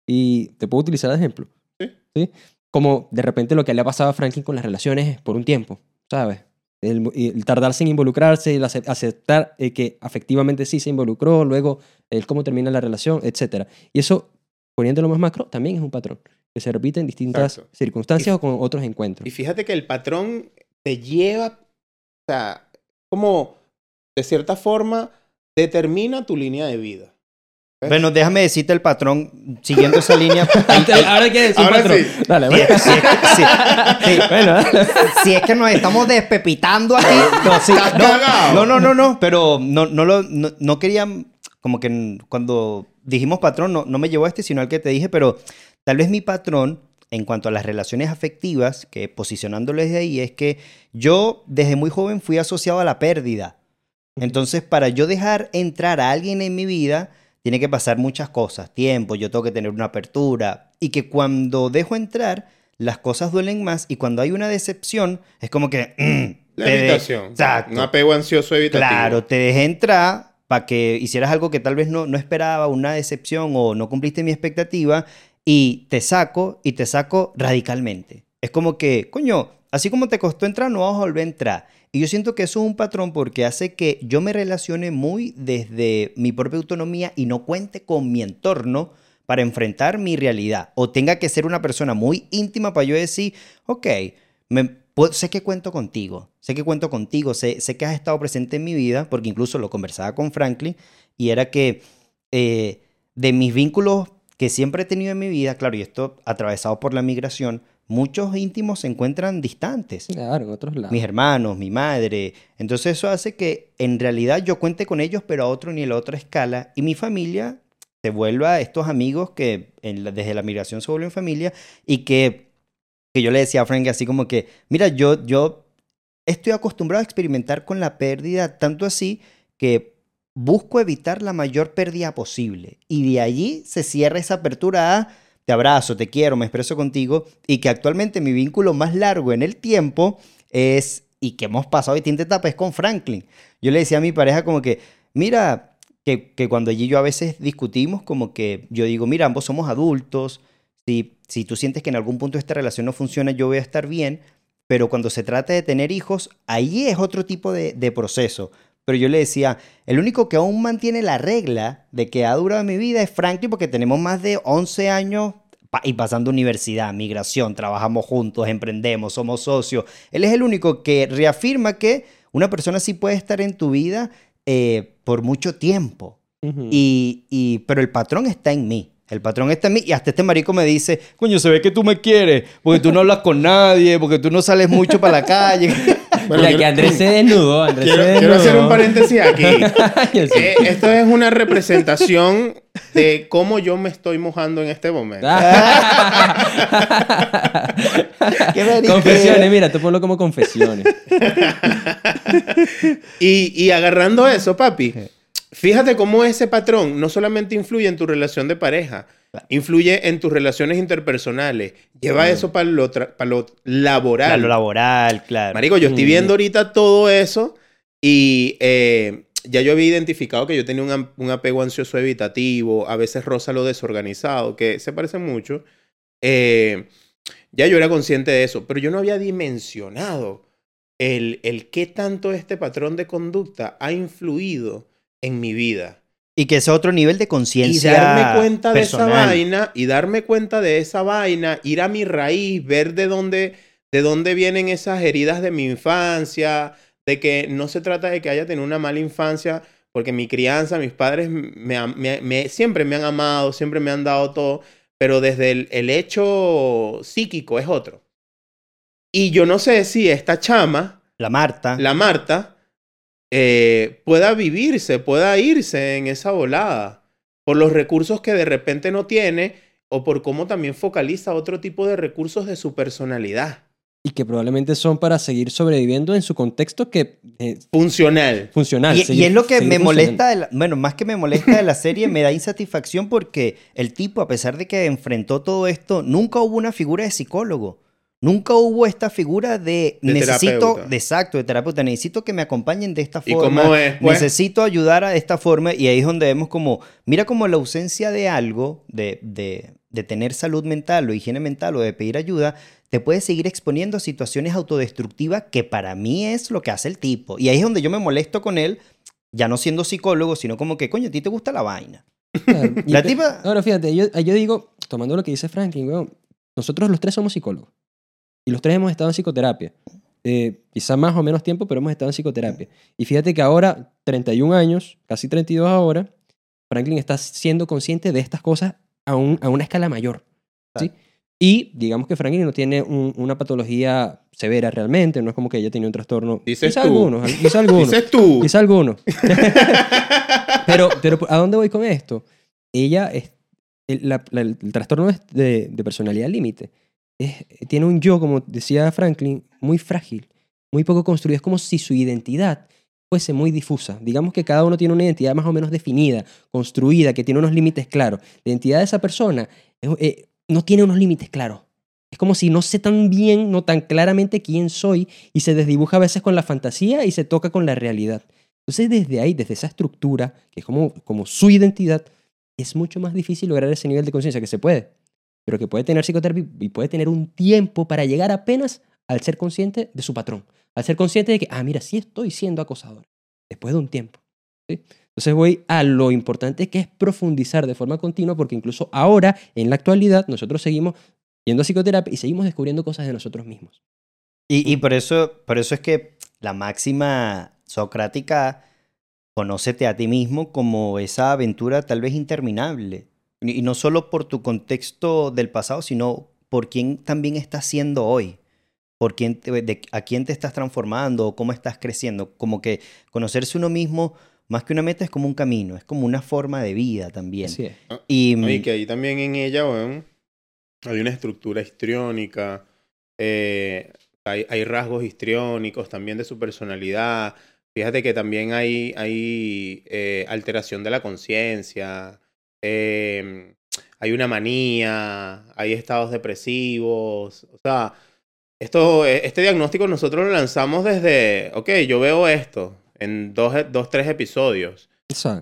y te puedo utilizar de ejemplo. Sí. ¿Sí? Como de repente lo que le ha pasado a Franklin con las relaciones por un tiempo, ¿sabes? El, el tardarse en involucrarse, el ace- aceptar eh, que afectivamente sí se involucró, luego el cómo termina la relación, etcétera. Y eso, poniéndolo más macro, también es un patrón que se repite en distintas Exacto. circunstancias Y- o con otros encuentros. y fíjate que el patrón te lleva, o sea, como de cierta forma determina tu línea de vida. ¿Ves? Bueno, déjame decirte el patrón, siguiendo esa línea. el- el- Ahora hay que decir Ahora patrón. sí. Dale, si, bueno. es, si es que- si- sí, Bueno, dale. si es que nos estamos despepitando aquí. No, sí, Estás no, cagado. no, no, no, no, pero no, no, lo, no, no quería, como que n- cuando dijimos patrón, no, no me llevó a este, sino al que te dije, pero tal vez mi patrón en cuanto a las relaciones afectivas, que posicionándolo desde ahí, es que yo desde muy joven fui asociado a la pérdida. Entonces, para yo dejar entrar a alguien en mi vida, tiene que pasar muchas cosas, tiempo, yo tengo que tener una apertura, y que cuando dejo entrar, las cosas duelen más, y cuando hay una decepción, es como que... mm, La te de- evitación. Exacto. Un apego ansioso evitativo. Claro, te dejé entrar para que hicieras algo que tal vez no, no esperaba, una decepción o no cumpliste mi expectativa, y te saco, y te saco radicalmente. Es como que, coño, así como te costó entrar, no vas a volver a entrar. Y yo siento que eso es un patrón porque hace que yo me relacione muy desde mi propia autonomía y no cuente con mi entorno para enfrentar mi realidad. O tenga que ser una persona muy íntima para yo decir, ok, me, puedo- sé que cuento contigo, sé que cuento contigo, sé, sé que has estado presente en mi vida, porque incluso lo conversaba con Franklin, y era que eh, de mis vínculos que siempre he tenido en mi vida, claro, y esto atravesado por la migración, muchos íntimos se encuentran distantes. Claro, en otros lados. Mis hermanos, mi madre. Entonces eso hace que en realidad yo cuente con ellos, pero a otro ni a la otra escala. Y mi familia se vuelva estos amigos que en la- desde la migración se vuelven familia y que que yo le decía a Frank así como que, mira, yo, yo estoy acostumbrado a experimentar con la pérdida, tanto así que busco evitar la mayor pérdida posible. Y de allí se cierra esa apertura a te abrazo, te quiero, me expreso contigo, y que actualmente mi vínculo más largo en el tiempo es, y que hemos pasado distintas etapas, es con Franklin. Yo le decía a mi pareja como que, mira, que, que cuando ella y yo a veces discutimos, como que yo digo, mira, ambos somos adultos, si, si tú sientes que en algún punto esta relación no funciona, yo voy a estar bien, pero cuando se trata de tener hijos, ahí es otro tipo de, de proceso. Pero yo le decía, el único que aún mantiene la regla de que ha durado mi vida es Franklin, porque tenemos más de once años pa- y pasando universidad, migración, trabajamos juntos, emprendemos, somos socios. Él es el único que reafirma que una persona sí puede estar en tu vida eh, por mucho tiempo. Ujú. Y, y, pero el patrón está en mí. El patrón está en mí. Y hasta este marico me dice, coño, se ve que tú me quieres, porque tú no hablas con nadie, porque tú no sales mucho para la calle. Bueno, Mira, quiero- que Andrés se desnudó. Andrés Quiero, se quiero hacer desnudó. un paréntesis aquí. Yo sí. Eh, esto es una representación de cómo yo me estoy mojando en este momento. Qué mariquera. Confesiones, mira, tú ponlo como confesiones. Y, y agarrando eso, papi, fíjate cómo ese patrón no solamente influye en tu relación de pareja, influye en tus relaciones interpersonales. Lleva eso para lo, tra- pa' lo laboral. Claro, lo laboral, claro. Marico, yo estoy Mm. viendo ahorita todo eso y eh, ya yo había identificado que yo tenía un, am- un apego ansioso evitativo, a veces roza lo desorganizado, que se parece mucho. Eh, ya yo era consciente de eso, pero yo no había dimensionado el, el qué tanto este patrón de conducta ha influido en mi vida. Y que es otro nivel de Y conciencia darme cuenta de esa personal. vaina, y darme cuenta de esa vaina, ir a mi raíz, ver de dónde, de dónde vienen esas heridas de mi infancia, de que no se trata de que haya tenido una mala infancia, porque mi crianza, mis padres me, am- me- me- siempre me han amado, siempre me han dado todo, pero desde el, el hecho psíquico es otro. Y yo no sé si esta chama, La Marta. la Marta, eh, pueda vivirse, pueda irse en esa volada por los recursos que de repente no tiene o por cómo también focaliza otro tipo de recursos de su personalidad. Y que probablemente son para seguir sobreviviendo en su contexto que es Funcional. funcional. Y, y seguir- es lo que seguir me funcionando. molesta, de la- bueno, más que me molesta de la serie, me da insatisfacción porque el tipo, a pesar de que enfrentó todo esto, nunca hubo una figura de psicólogo. Nunca hubo esta figura de, De necesito, terapeuta. de, exacto, de terapeuta, necesito que me acompañen de esta ¿Y forma, cómo es, pues? necesito ayudar a esta forma, y ahí es donde vemos como, mira como la ausencia de algo, de, de, de tener salud mental o higiene mental o de pedir ayuda, te puede seguir exponiendo a situaciones autodestructivas que para mí es lo que hace el tipo. Y ahí es donde yo me molesto con él, ya no siendo psicólogo, sino como que, coño, a ti te gusta la vaina. Claro. Y La pe- tipa- Ahora, fíjate, yo, yo digo, tomando lo que dice Franklin, weón, nosotros los tres somos psicólogos. Y los tres hemos estado en psicoterapia. Eh, quizá más o menos tiempo, pero hemos estado en psicoterapia. Y fíjate que ahora, treinta y un años, casi treinta y dos ahora, Franklin está siendo consciente de estas cosas a, un- a una escala mayor. ¿sí? Y digamos que Franklin no tiene un- una patología severa realmente, no es como que ella tenía un trastorno. Dices quizá tú. algunos, al- quizá algunos. Dices tú. Quizá algunos. pero, pero, ¿a dónde voy con esto? Ella, es, el, la- la- el trastorno es de, de personalidad límite, es- tiene un yo, como decía Franklin, muy frágil, muy poco construido. Es como si su identidad fuese muy difusa. Digamos que cada uno tiene una identidad más o menos definida, construida, que tiene unos límites claros. La identidad de esa persona es- eh, no tiene unos límites claros. Es como si no sé tan bien, no tan claramente quién soy, y se desdibuja a veces con la fantasía y se toca con la realidad. Entonces, desde ahí, desde esa estructura, que es como, como su identidad, es mucho más difícil lograr ese nivel de conciencia, que se puede, pero que puede tener psicoterapia y puede tener un tiempo para llegar apenas al ser consciente de su patrón, al ser consciente de que, ah, mira, sí estoy siendo acosador, después de un tiempo. ¿sí? Entonces voy a lo importante que es profundizar de forma continua, porque incluso ahora, en la actualidad, nosotros seguimos yendo a psicoterapia y seguimos descubriendo cosas de nosotros mismos. Y, y por, eso, por eso es que la máxima socrática, conócete a ti mismo como esa aventura tal vez interminable. Y, y no solo por tu contexto del pasado, sino por quién también estás siendo hoy. Por quién te- de- a quién te estás transformando o cómo estás creciendo. Como que conocerse uno mismo, más que una meta, es como un camino, es como una forma de vida también. Así es. Y, Oye, que ahí también en ella, weón, hay una estructura histriónica, Eh, hay, hay rasgos histriónicos también de su personalidad. Fíjate que también hay, hay eh, alteración de la conciencia. Eh, hay una manía. Hay estados depresivos. O sea, esto, este diagnóstico nosotros lo lanzamos desde, ok, yo veo esto en dos, dos tres episodios. Exacto.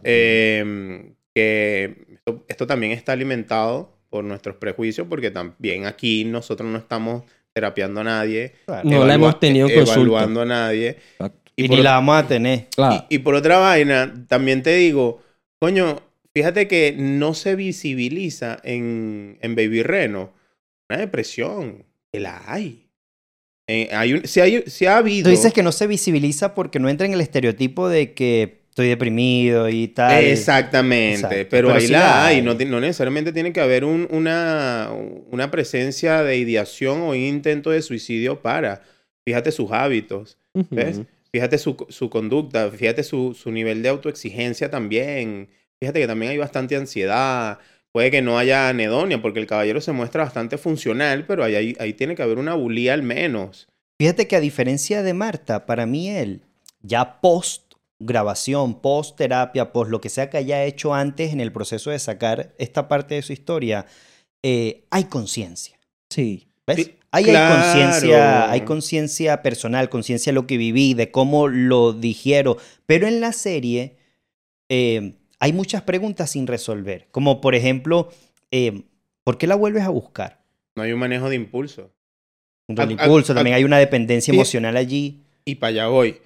Eh, que esto, esto también está alimentado por nuestros prejuicios, porque también aquí nosotros no estamos terapiando a nadie, Claro. No la hemos tenido en consulta. evaluando a nadie. Exacto. Y, por ni ot- la vamos a tener. Claro. y, y por otra vaina, también te digo, coño, fíjate que no se visibiliza en, en Baby Reno una depresión, que la hay. Eh, hay un, si, hay, si ha habido... Tú dices que no se visibiliza porque no entra en el estereotipo de que estoy deprimido y tal. Exactamente, Exacto. pero, Pero ahí sí la la hay. hay. No, ti- no necesariamente tiene que haber un- una, una presencia de ideación o intento de suicidio para. Fíjate sus hábitos, ¿ves? Ujú. Fíjate su, su conducta, fíjate su, su nivel de autoexigencia también. Fíjate que también hay bastante ansiedad. Puede que no haya anedonia, porque el caballero se muestra bastante funcional, pero ahí, ahí, ahí tiene que haber una bulía al menos. Fíjate que a diferencia de Marta, para mí él, ya post grabación, post terapia, post lo que sea que haya hecho antes en el proceso de sacar esta parte de su historia, eh, hay conciencia. Sí. ¿Ves? Sí, Ahí claro. hay conciencia, hay conciencia personal, conciencia de lo que viví, de cómo lo digiero. Pero en la serie eh, hay muchas preguntas sin resolver. Como por ejemplo, eh, ¿por qué la vuelves a buscar? No hay un manejo de impulso. Un A- a- impulso, a- también hay una dependencia Fí- emocional allí. Y para allá voy.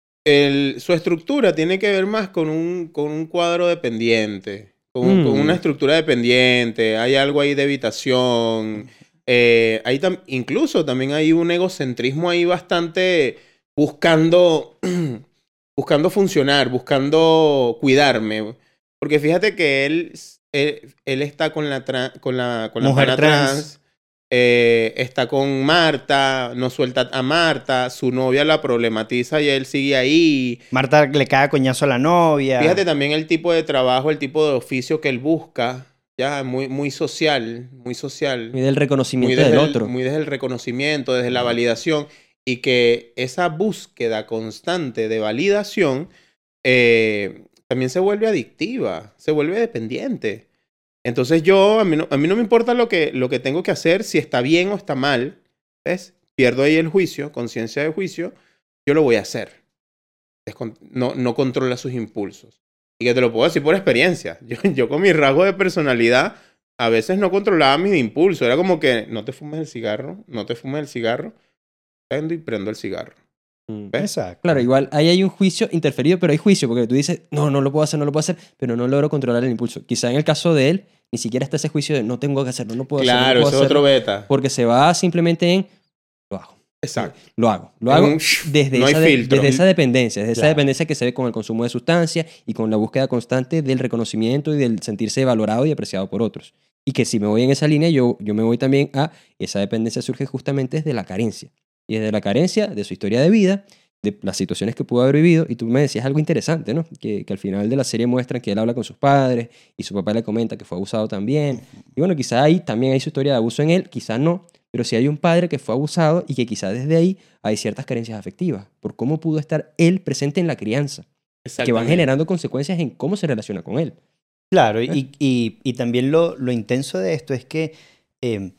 El- su estructura tiene que ver más con un, con un cuadro dependiente, con, Mm. con una estructura dependiente. Hay algo ahí de evitación. Eh, hay tam- incluso también hay un egocentrismo ahí bastante buscando, buscando funcionar, buscando cuidarme. Porque fíjate que él, él, él está con la, tra- con la, con la Mujer pana trans. eh, está con Marta, no suelta a Marta, su novia la problematiza y él sigue ahí. Marta le cae a coñazo a la novia. Fíjate también el tipo de trabajo, el tipo de oficio que él busca, ya muy, muy social, muy social, Y del muy reconocimiento desde, del el, otro. muy desde el reconocimiento, desde la validación, y que esa búsqueda constante de validación eh, también se vuelve adictiva, se vuelve dependiente. Entonces yo, a mí no, a mí no me importa lo que, lo que tengo que hacer, si está bien o está mal, ¿ves? Pierdo ahí el juicio, conciencia de juicio, yo lo voy a hacer. Descon- no, no controla sus impulsos. Y que te lo puedo decir por experiencia. Yo, yo con mi rasgo de personalidad a veces no controlaba mis impulsos. Era como que no te fumes el cigarro, no te fumes el cigarro, prendo y prendo el cigarro. Mm. ¿Ves? Exacto. Claro, igual ahí hay un juicio interferido, pero hay juicio, porque tú dices, no, no lo puedo hacer, no lo puedo hacer, pero no logro controlar el impulso. Quizá en el caso de él, ni siquiera está ese juicio de no tengo que hacerlo, no puedo hacerlo, Claro, no ese puedo es otro hacerlo", beta. porque se va simplemente en, lo hago, Exacto. lo hago, lo Es hago un- desde, no hay esa de- filtro. desde esa dependencia, desde esa Claro. dependencia que se ve con el consumo de sustancias y con la búsqueda constante del reconocimiento y del sentirse valorado y apreciado por otros. Y que si me voy en esa línea, yo, yo me voy también a esa dependencia surge justamente desde la carencia. Y desde la carencia de su historia de vida, de las situaciones que pudo haber vivido. Y tú me decías algo interesante, ¿no? Que, que al final de la serie muestran que él habla con sus padres y su papá le comenta que fue abusado también. Y bueno, quizá ahí también hay su historia de abuso en él, quizá no. Pero sí hay un padre que fue abusado y que quizá desde ahí hay ciertas carencias afectivas por cómo pudo estar él presente en la crianza, que van Exactamente. generando consecuencias en cómo se relaciona con él. Claro, y, y, y también lo, lo intenso de esto es que eh,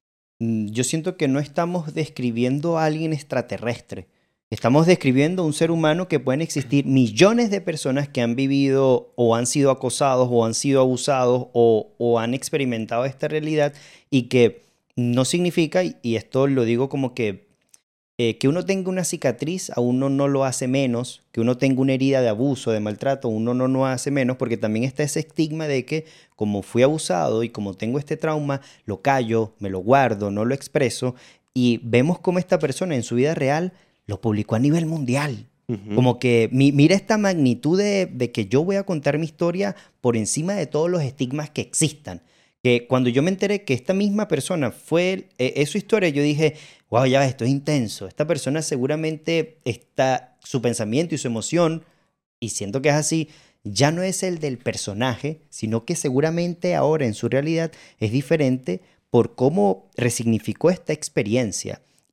mm, yo siento que no estamos describiendo a alguien extraterrestre. Estamos describiendo un ser humano que pueden existir millones de personas que han vivido o han sido acosados o han sido abusados o, o han experimentado esta realidad y que no significa, y, y esto lo digo como que eh, que uno tenga una cicatriz a uno no lo hace menos, que uno tenga una herida de abuso, de maltrato, uno no lo hace menos, porque también está ese estigma de que como fui abusado y como tengo este trauma, lo callo, me lo guardo, no lo expreso, y vemos cómo esta persona en su vida real lo publicó a nivel mundial. Ujú. Como que mi- mira esta magnitud de, de que yo voy a contar mi historia por encima de todos los estigmas que existan. Que cuando yo me enteré que esta misma persona fue, eh, es su historia, yo dije, wow, ya ves, esto es intenso. Esta persona seguramente está, su pensamiento y su emoción, y siento que es así, ya no es el del personaje, sino que seguramente ahora en su realidad es diferente por cómo resignificó esta experiencia.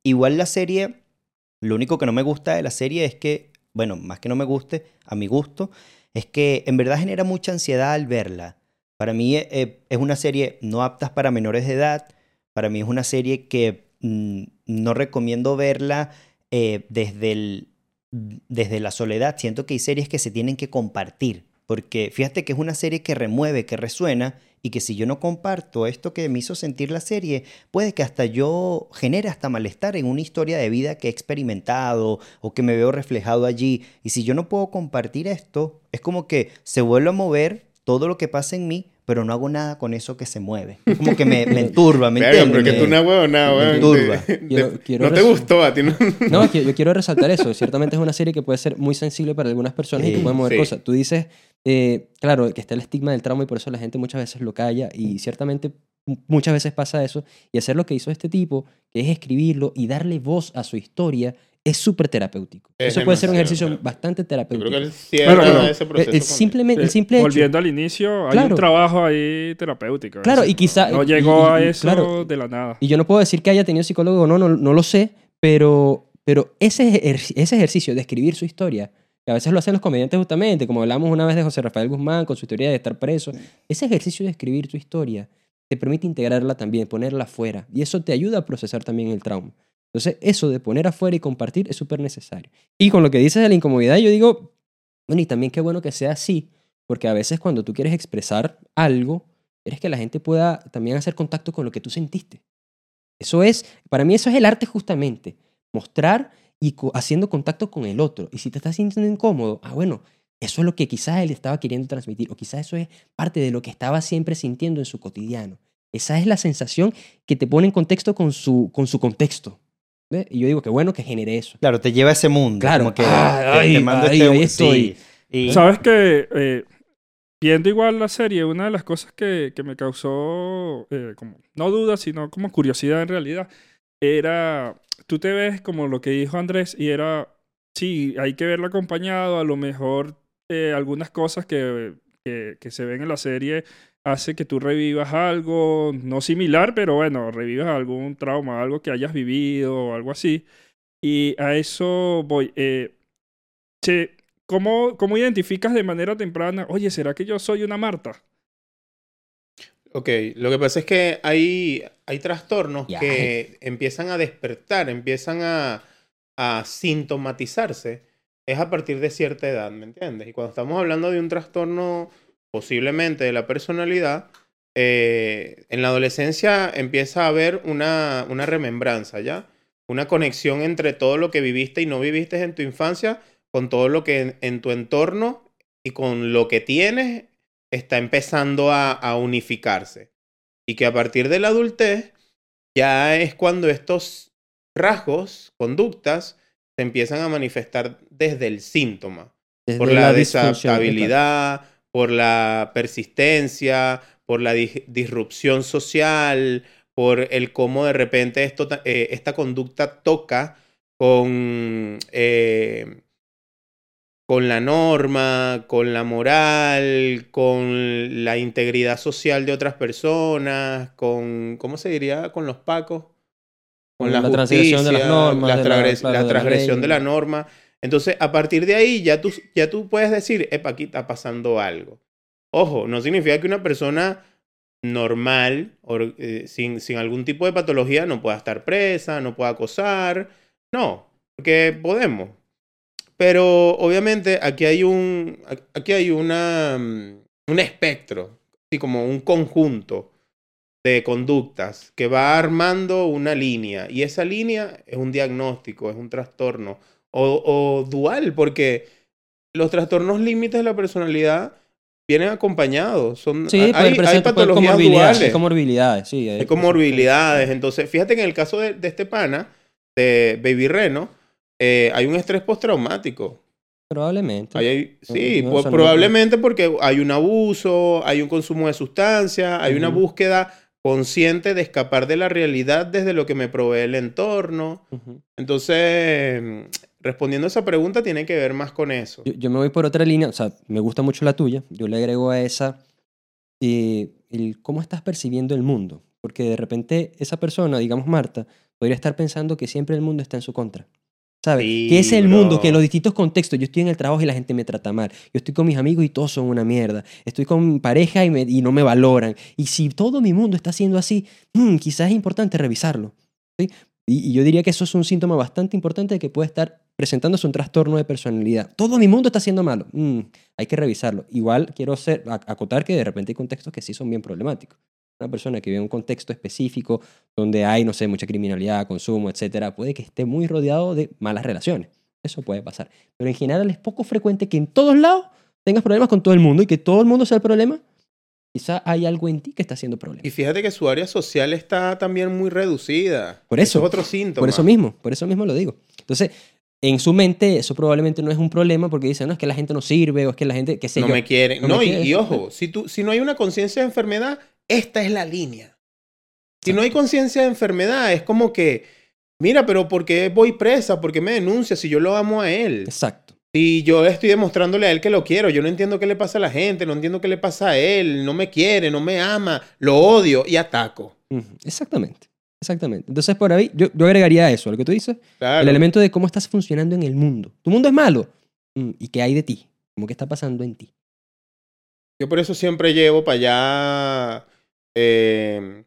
igual la serie, lo único que no me gusta de la serie es que, bueno, más que no me guste, a mi gusto, es que en verdad genera mucha ansiedad al verla. Para mí eh, es una serie no apta para menores de edad. Para mí es una serie que mm, no recomiendo verla eh, desde el, desde la soledad. Siento que hay series que se tienen que compartir. Porque fíjate que es una serie que remueve, que resuena, y que si yo no comparto esto que me hizo sentir la serie, puede que hasta yo genere hasta malestar en una historia de vida que he experimentado o que me veo reflejado allí. Y si yo no puedo compartir esto, es como que se vuelve a mover todo lo que pasa en mí, pero no hago nada con eso que se mueve. Es como que me, me enturba, ¿me Verga, entiendes? pero que tú una huevona, me weón. enturba. De- de- Quiero- quiero no te res- gustó a ti, ¿no? No, es que yo quiero resaltar eso. Ciertamente es una serie que puede ser muy sensible para algunas personas y que Sí, puede mover sí. cosas. Tú dices, eh, claro, que está el estigma del trauma y por eso la gente muchas veces lo calla y ciertamente m- muchas veces pasa eso. Y hacer lo que hizo este tipo, que es escribirlo y darle voz a su historia, es súper terapéutico. Es Eso puede ser un demasiado ejercicio terapéutico. bastante Yo terapéutico. creo que él cierra Bueno, pero- ese El- proceso. el, con- simplemente, el Eh, simple hecho. Volviendo al inicio, hay Claro. un trabajo ahí terapéutico. Claro, Eso y quizá- No, no y- llegó y- a y- eso claro. de la nada. Y yo no puedo decir que haya tenido psicólogo o no, no, no lo sé, pero, pero ese, ejer- ese ejercicio de escribir su historia, que a veces lo hacen los comediantes justamente, como hablamos una vez de José Rafael Guzmán con su teoría de estar preso, ese ejercicio de escribir tu historia te permite integrarla también, ponerla afuera, y eso te ayuda a procesar también el trauma. Entonces, eso de poner afuera y compartir es súper necesario. Y con lo que dices de la incomodidad, yo digo, bueno, y también qué bueno que sea así, porque a veces cuando tú quieres expresar algo, quieres que la gente pueda también hacer contacto con lo que tú sentiste. Eso es, para mí eso es el arte justamente, mostrar y co- haciendo contacto con el otro. Y si te estás sintiendo incómodo, ah, bueno, eso es lo que quizás él estaba queriendo transmitir, o quizás eso es parte de lo que estaba siempre sintiendo en su cotidiano. Esa es la sensación que te pone en contexto con su, con su contexto. ¿Ve? Y yo digo que bueno que genere eso. Claro, te lleva a ese mundo. Claro. Como que Ah, te, ay, te mando ay, este ahí sí. estoy. Y- ¿Sabes que eh, viendo igual la serie, una de las cosas que, que me causó, eh, como, no duda, sino como curiosidad en realidad, era, tú te ves como lo que dijo Andrés y era, sí, hay que verlo acompañado, a lo mejor eh, algunas cosas que, que, que se ven en la serie hace que tú revivas algo, no similar, pero bueno, revivas algún trauma, algo que hayas vivido o algo así. Y a eso voy. Eh, che, ¿cómo, ¿Cómo identificas de manera temprana, oye, ¿será que yo soy una Marta? Ok, lo que pasa es que hay, hay trastornos Ya. que empiezan a despertar, empiezan a, a sintomatizarse, es a partir de cierta edad, ¿me entiendes? Y cuando estamos hablando de un trastorno posiblemente de la personalidad, eh, en la adolescencia empieza a haber una, una remembranza, ¿ya? Una conexión entre todo lo que viviste y no viviste en tu infancia, con todo lo que en, en tu entorno y con lo que tienes está empezando a, a unificarse. Y que a partir de la adultez ya es cuando estos rasgos, conductas, se empiezan a manifestar desde el síntoma. Desde Por la, disfunción, desadaptabilidad, por la persistencia, por la dis- disrupción social, por el cómo de repente esto, ta- eh, esta conducta toca con, eh, con la norma, con la moral, con la integridad social de otras personas, con, ¿cómo se diría? Con los pacos, con Con la, la transgresión de las justicia, normas, la, de la- transgres- claro, la de la transgresión ley. de la norma. Entonces, a partir de ahí, ya tú, ya tú puedes decir, epa, aquí está pasando algo. Ojo, no significa que una persona normal, or- eh, sin, sin algún tipo de patología, no pueda estar presa, no pueda acosar. No, porque podemos. Pero obviamente aquí hay un, aquí hay una, mm, un espectro, así como un conjunto de conductas que va armando una línea. Y esa línea es un diagnóstico, es un trastorno. O, o dual, porque los trastornos límites de la personalidad vienen acompados. Son, Sí, hay, puede hay presentar patologías comorbilidades. duales. Hay comorbilidades, sí. Hay comorbilidades. Entonces, fíjate que en el caso de, de este pana, de Baby Reno, eh, hay un estrés postraumático. Probablemente. Ahí hay- sí, No, po- eso no- probablemente porque hay un abuso, hay un consumo de sustancias, hay una Ujú. búsqueda consciente de escapar de la realidad desde lo que me provee el entorno. Ujú. Entonces, mm, respondiendo a esa pregunta, tiene que ver más con eso. Yo, yo me voy por otra línea, o sea, me gusta mucho la tuya. Yo le agrego a esa eh, el cómo estás percibiendo el mundo. Porque de repente esa persona, digamos Marta, podría estar pensando que siempre el mundo está en su contra. ¿Sabes? Sí, que es el bro. mundo, que en los distintos contextos, yo estoy en el trabajo y la gente me trata mal. Yo estoy con mis amigos y todos son una mierda. Estoy con mi pareja y, me, y no me valoran. Y si todo mi mundo está siendo así, hmm, quizás es importante revisarlo. ¿Sí? Y, y yo diría que eso es un síntoma bastante importante de que puede estar presentándose un trastorno de personalidad. Todo mi mundo está siendo malo. Hmm, hay que revisarlo. Igual quiero hacer, acotar que de repente hay contextos que sí son bien problemáticos. Una persona que vive en un contexto específico donde hay, no sé, mucha criminalidad, consumo, etcétera, puede que esté muy rodeado de malas relaciones. Eso puede pasar. Pero en general es poco frecuente que en todos lados tengas problemas con todo el mundo y que todo el mundo sea el problema. Quizá hay algo en ti que está haciendo problema. Y fíjate que su área social está también muy reducida. Por eso. Eso es otro síntoma. Por eso mismo, por eso mismo lo digo. Entonces, en su mente eso probablemente no es un problema porque dice, no, es que la gente no sirve o es que la gente, qué sé no yo. me quiere. no No, me y, quiere. y ojo, si, tú, si no hay una conciencia de enfermedad, esta es la línea. Si no hay conciencia de enfermedad, es como que, mira, pero ¿por qué voy presa? ¿Por qué me denuncia si yo lo amo a él? Exacto. Si yo estoy demostrándole a él que lo quiero, yo no entiendo qué le pasa a la gente, no entiendo qué le pasa a él, no me quiere, no me ama, lo odio y ataco. Ujú. Exactamente. Exactamente. Entonces, por ahí, yo, yo agregaría eso, a lo que tú dices. Claro. El elemento de cómo estás funcionando en el mundo. ¿Tu mundo es malo? Mm, ¿Y qué hay de ti? ¿Cómo que está pasando en ti? Yo por eso siempre llevo para allá eh,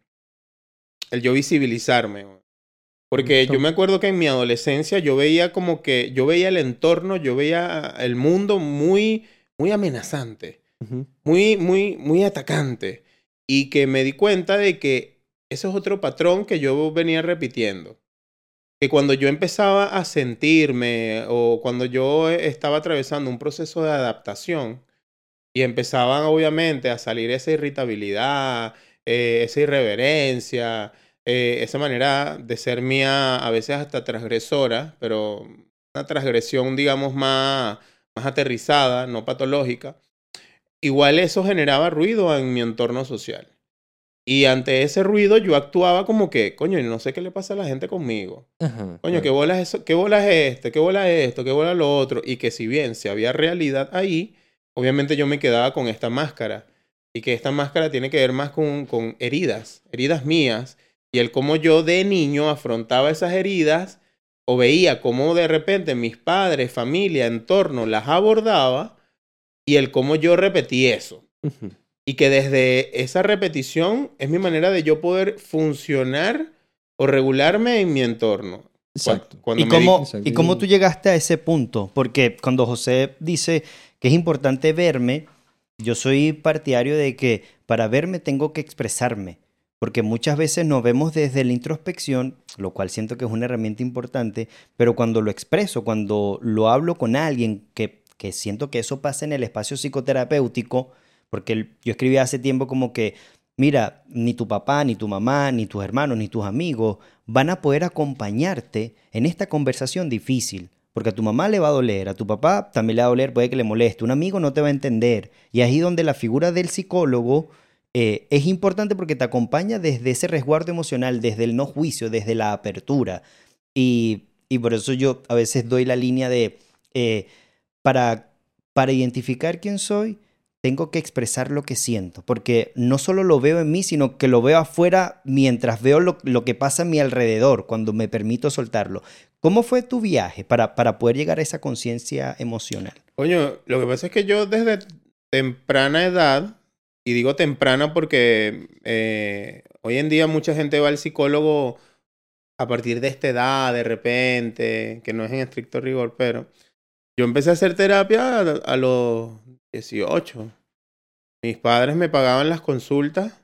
el yo visibilizarme. Porque yo me acuerdo que en mi adolescencia yo veía como que, yo veía el entorno, yo veía el mundo muy, muy amenazante, Ujú. muy, muy, muy atacante. Y que me di cuenta de que ese es otro patrón que yo venía repitiendo. Que cuando yo empezaba a sentirme o cuando yo estaba atravesando un proceso de adaptación y empezaban obviamente a salir esa irritabilidad, eh, esa irreverencia, eh, esa manera de ser mía a veces hasta transgresora, pero una transgresión digamos más, más aterrizada, no patológica, igual eso generaba ruido en mi entorno social. Y ante ese ruido yo actuaba como que, coño, no sé qué le pasa a la gente conmigo. Ajá, Coño, claro. ¿qué bola es eso? ¿Qué bola es este? ¿Qué bola es esto? ¿Qué bola es lo otro? Y que si bien si había realidad ahí, obviamente yo me quedaba con esta máscara. Y que esta máscara tiene que ver más con, con heridas, heridas mías. Y el cómo yo de niño afrontaba esas heridas o veía cómo de repente mis padres, familia, entorno las abordaba y el cómo yo repetí eso. Ujú. Y que desde esa repetición es mi manera de yo poder funcionar o regularme en mi entorno. Exacto. Cuando ¿Y me di- cómo, Exacto. ¿Y cómo tú llegaste a ese punto? Porque cuando José dice que es importante verme, yo soy partidario de que para verme tengo que expresarme. Porque muchas veces nos vemos desde la introspección, lo cual siento que es una herramienta importante, pero cuando lo expreso, cuando lo hablo con alguien, que, que siento que eso pasa en el espacio psicoterapéutico, porque el- yo escribí hace tiempo como que, mira, ni tu papá, ni tu mamá, ni tus hermanos, ni tus amigos van a poder acompañarte en esta conversación difícil. Porque a tu mamá le va a doler, a tu papá también le va a doler, puede que le moleste, un amigo no te va a entender. Y ahí donde la figura del psicólogo eh, es importante porque te acompaña desde ese resguardo emocional, desde el no juicio, desde la apertura. Y, y por eso yo a veces doy la línea de, eh, para, para identificar quién soy, tengo que expresar lo que siento, porque no solo lo veo en mí, sino que lo veo afuera mientras veo lo, lo que pasa a mi alrededor, cuando me permito soltarlo. ¿Cómo fue tu viaje para, para poder llegar a esa conciencia emocional? Coño, lo que pasa es que yo desde temprana edad, y digo temprana porque eh, hoy en día mucha gente va al psicólogo a partir de esta edad, de repente, que no es en estricto rigor, pero yo empecé a hacer terapia a, a los dieciocho. Mis padres me pagaban las consultas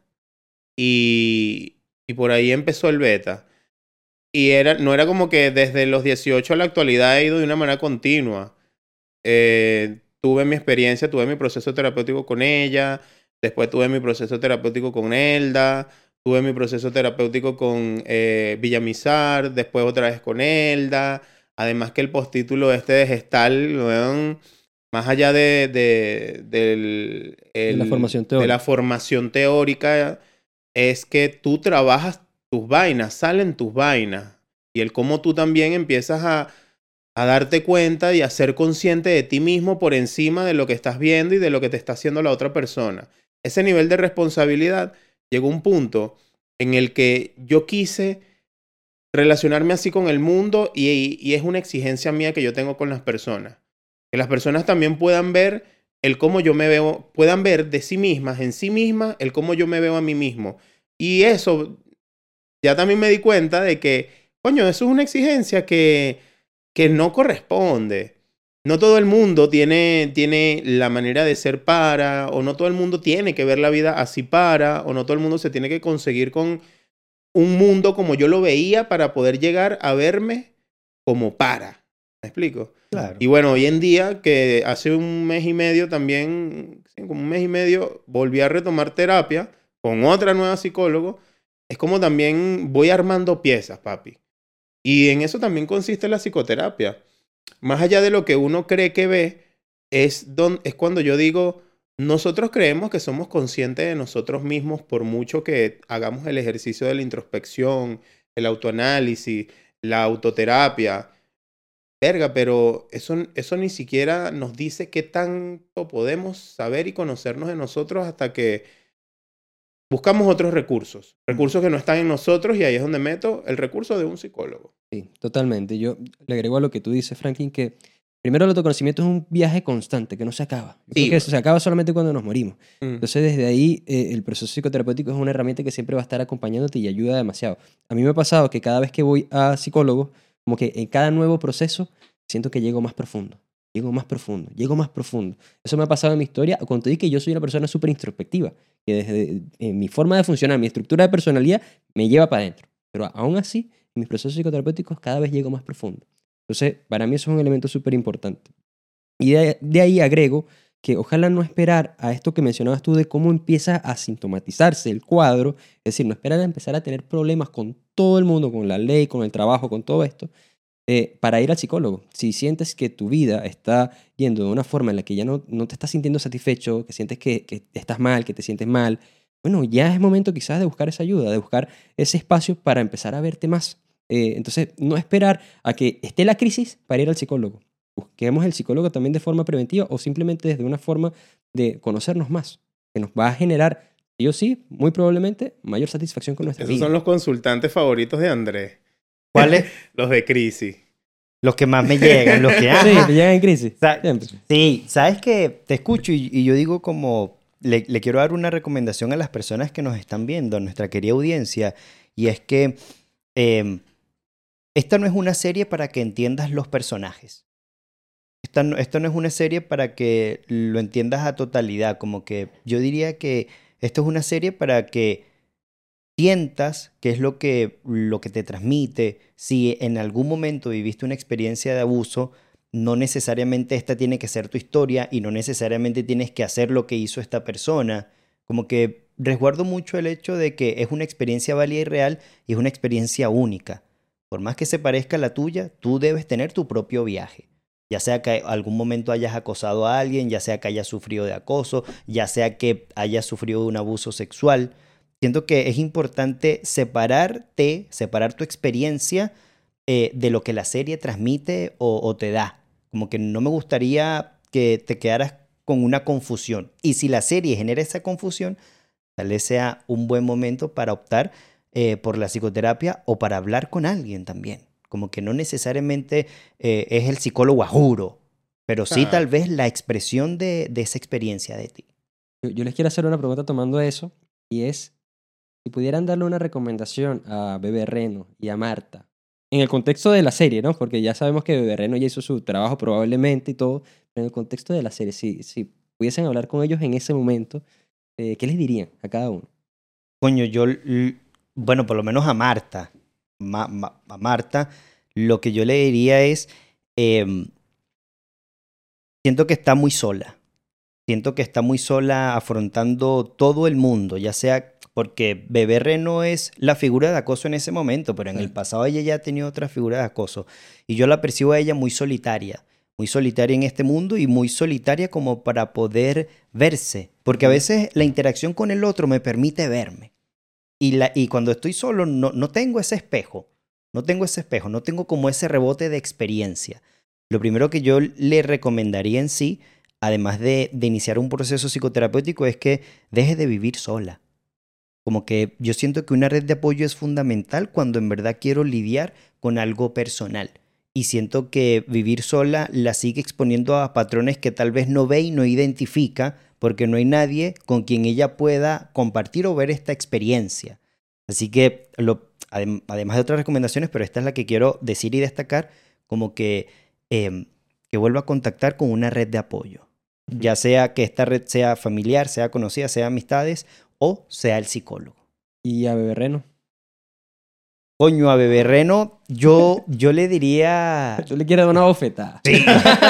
y, y por ahí empezó el beta. Y era, no era como que desde los dieciocho a la actualidad he ido de una manera continua. Eh, tuve mi experiencia, tuve mi proceso terapéutico con ella, después tuve mi proceso terapéutico con Elda, tuve mi proceso terapéutico con eh, Villamizar, después otra vez con Elda. Además que el postítulo este de Gestal, weón, más allá de, de, del, De la el- formación de teórica. la formación teórica, es que tú trabajas tus vainas, salen tus vainas. Y el cómo tú también empiezas a, a darte cuenta y a ser consciente de ti mismo por encima de lo que estás viendo y de lo que te está haciendo la otra persona. Ese nivel de responsabilidad llegó a un punto en el que yo quise relacionarme así con el mundo y, y es una exigencia mía que yo tengo con las personas. Que las personas también puedan ver el cómo yo me veo, puedan ver de sí mismas, en sí mismas, el cómo yo me veo a mí mismo. Y eso, ya también me di cuenta de que, coño, eso es una exigencia que, que no corresponde. No todo el mundo tiene, tiene la manera de ser para, o no todo el mundo tiene que ver la vida así para, o no todo el mundo se tiene que conseguir con un mundo como yo lo veía para poder llegar a verme como para. ¿Me explico? Claro. Y bueno, hoy en día, que hace un mes y medio también, sí, como un mes y medio, volví a retomar terapia con otra nueva psicólogo. Es como también voy armando piezas, papi. Y en eso también consiste la psicoterapia. Más allá de lo que uno cree que ve, es, don, es cuando yo digo, nosotros creemos que somos conscientes de nosotros mismos por mucho que hagamos el ejercicio de la introspección, el autoanálisis, la autoterapia. Verga, pero eso, eso ni siquiera nos dice qué tanto podemos saber y conocernos de nosotros hasta que buscamos otros recursos. Recursos que no están en nosotros y ahí es donde meto el recurso de un psicólogo. Sí, totalmente. Yo le agrego a lo que tú dices, Franklin, que primero el autoconocimiento es un viaje constante que no se acaba. Yo Sí, creo que eso se acaba solamente cuando nos morimos. Mm. Entonces, desde ahí, eh, el proceso psicoterapéutico es una herramienta que siempre va a estar acompañándote y ayuda demasiado. A mí me ha pasado que cada vez que voy a psicólogo, como que en cada nuevo proceso, siento que llego más profundo. Llego más profundo, llego más profundo. Eso me ha pasado en mi historia. Cuando te dije que yo soy una persona súper introspectiva, que desde eh, mi forma de funcionar, mi estructura de personalidad, me lleva para adentro. Pero aún así, en mis procesos psicoterapéuticos cada vez llego más profundo. Entonces, para mí eso es un elemento súper importante. Y de, de ahí agrego que ojalá no esperar a esto que mencionabas tú de cómo empieza a sintomatizarse el cuadro, es decir, no esperar a empezar a tener problemas con todo el mundo, con la ley, con el trabajo, con todo esto, eh, para ir al psicólogo. Si sientes que tu vida está yendo de una forma en la que ya no, no te estás sintiendo satisfecho, que sientes que, que estás mal, que te sientes mal, bueno, ya es momento quizás de buscar esa ayuda, de buscar ese espacio para empezar a verte más. Eh, entonces, no esperar a que esté la crisis para ir al psicólogo. Busquemos el psicólogo también de forma preventiva o simplemente desde una forma de conocernos más, que nos va a generar, sí o sí, muy probablemente, mayor satisfacción con nuestra Esos vida. son los consultantes favoritos de Andrés. ¿Cuáles? Los de crisis. Los que más me llegan, los que... Sí, te llegan en crisis. Sa- Siempre. Sí, sabes que te escucho y, y yo digo como, le, le quiero dar una recomendación a las personas que nos están viendo, a nuestra querida audiencia, y es que eh, esta no es una serie para que entiendas los personajes. Esta no, esto no es una serie para que lo entiendas a totalidad, como que yo diría que esto es una serie para que sientas qué es lo que, lo que te transmite. Si en algún momento viviste una experiencia de abuso, no necesariamente esta tiene que ser tu historia y no necesariamente tienes que hacer lo que hizo esta persona. Como que resguardo mucho el hecho de que es una experiencia válida y real y es una experiencia única. Por más que se parezca a la tuya, tú debes tener tu propio viaje. Ya sea que algún momento hayas acosado a alguien, ya sea que hayas sufrido de acoso, ya sea que hayas sufrido de un abuso sexual. Siento que es importante separarte, separar tu experiencia eh, de lo que la serie transmite o, o te da. Como que no me gustaría que te quedaras con una confusión. Y si la serie genera esa confusión, tal vez sea un buen momento para optar eh, por la psicoterapia o para hablar con alguien también. Como que no necesariamente eh, es el psicólogo a juro, pero sí Ah. tal vez la expresión de, de esa experiencia de ti. Yo, yo les quiero hacer una pregunta tomando eso, y es, si pudieran darle una recomendación a Bebé Reno y a Marta, en el contexto de la serie, ¿no? Porque ya sabemos que Bebé Reno ya hizo su trabajo probablemente y todo, pero en el contexto de la serie, si, si pudiesen hablar con ellos en ese momento, eh, ¿qué les dirían a cada uno? Coño, yo, l- bueno, por lo menos a Marta, Ma- ma- a Marta, lo que yo le diría es, em, siento que está muy sola. Siento que está muy sola afrontando todo el mundo, ya sea porque Bebé Reno es la figura de acoso en ese momento, pero en el Sí. pasado ella ya ha tenido otra figura de acoso. Y yo la percibo a ella muy solitaria, muy solitaria en este mundo y muy solitaria como para poder verse. Porque a Ujú. veces la interacción con el otro me permite verme. Y, la, y cuando estoy solo no, no tengo ese espejo, no tengo ese espejo, no tengo como ese rebote de experiencia. Lo primero que yo le recomendaría en sí, además de, de iniciar un proceso psicoterapéutico, es que deje de vivir sola. Como que yo siento que una red de apoyo es fundamental cuando en verdad quiero lidiar con algo personal. Y siento que vivir sola la sigue exponiendo a patrones que tal vez no ve y no identifica porque no hay nadie con quien ella pueda compartir o ver esta experiencia. Así que, lo, adem- además de otras recomendaciones, pero esta es la que quiero decir y destacar, como que, eh, que vuelva a contactar con una red de apoyo. Ya sea que esta red sea familiar, sea conocida, sea amistades o sea el psicólogo. Y a Beberreno. Coño, a Beberreno, yo, yo le diría... Yo le quiero dar una bofetada. Sí.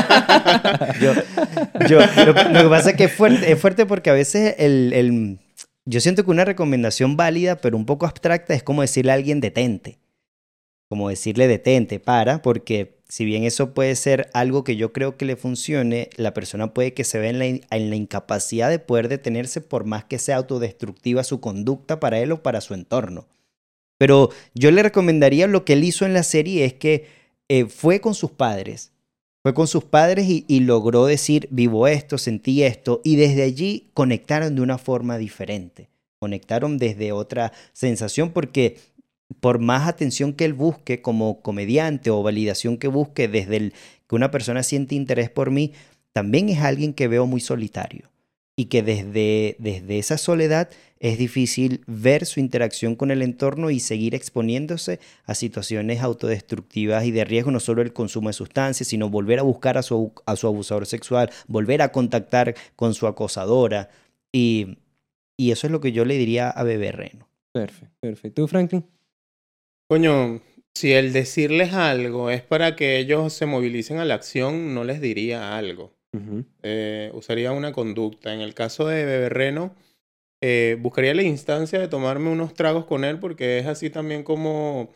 yo, yo, lo, lo que pasa es que es fuerte, es fuerte porque a veces el, el, yo siento que una recomendación válida, pero un poco abstracta, es como decirle a alguien detente. Como decirle detente, para, porque si bien eso puede ser algo que yo creo que le funcione, la persona puede que se vea en la, en la incapacidad de poder detenerse por más que sea autodestructiva su conducta para él o para su entorno. Pero yo le recomendaría lo que él hizo en la serie es que eh, fue con sus padres. Fue con sus padres y, y logró decir, vivo esto, sentí esto. Y desde allí conectaron de una forma diferente. Conectaron desde otra sensación porque por más atención que él busque como comediante o validación que busque desde el que una persona siente interés por mí, también es alguien que veo muy solitario. Y que desde, desde esa soledad es difícil ver su interacción con el entorno y seguir exponiéndose a situaciones autodestructivas y de riesgo, no solo el consumo de sustancias, sino volver a buscar a su, a su abusador sexual, volver a contactar con su acosadora. Y, y eso es lo que yo le diría a Beberreno. Perfecto, perfecto. ¿Tú, Franklin? Coño, si el decirles algo es para que ellos se movilicen a la acción, no les diría algo. Uh-huh. Eh, usaría una conducta. En el caso de Beberreno, eh, buscaría la instancia de tomarme unos tragos con él porque es así también como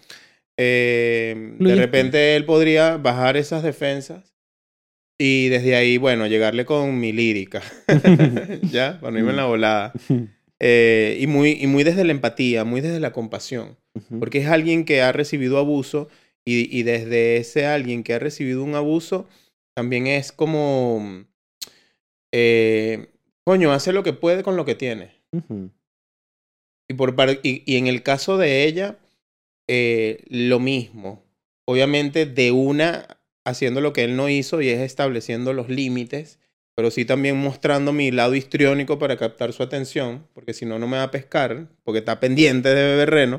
eh, de repente él podría bajar esas defensas y desde ahí, bueno, llegarle con mi lírica, ¿ya? Para no irme en la volada. Eh, y, muy, y muy desde la empatía, muy desde la compasión. Uh-huh. Porque es alguien que ha recibido abuso y, y desde ese alguien que ha recibido un abuso también es como... Eh, coño, hace lo que puede con lo que tiene. Uh-huh. Y, por, y, y en el caso de ella, eh, lo mismo. Obviamente de una haciendo lo que él no hizo y es estableciendo los límites, pero sí también mostrando mi lado histriónico para captar su atención, porque si no, no me va a pescar, porque está pendiente de Beberreno.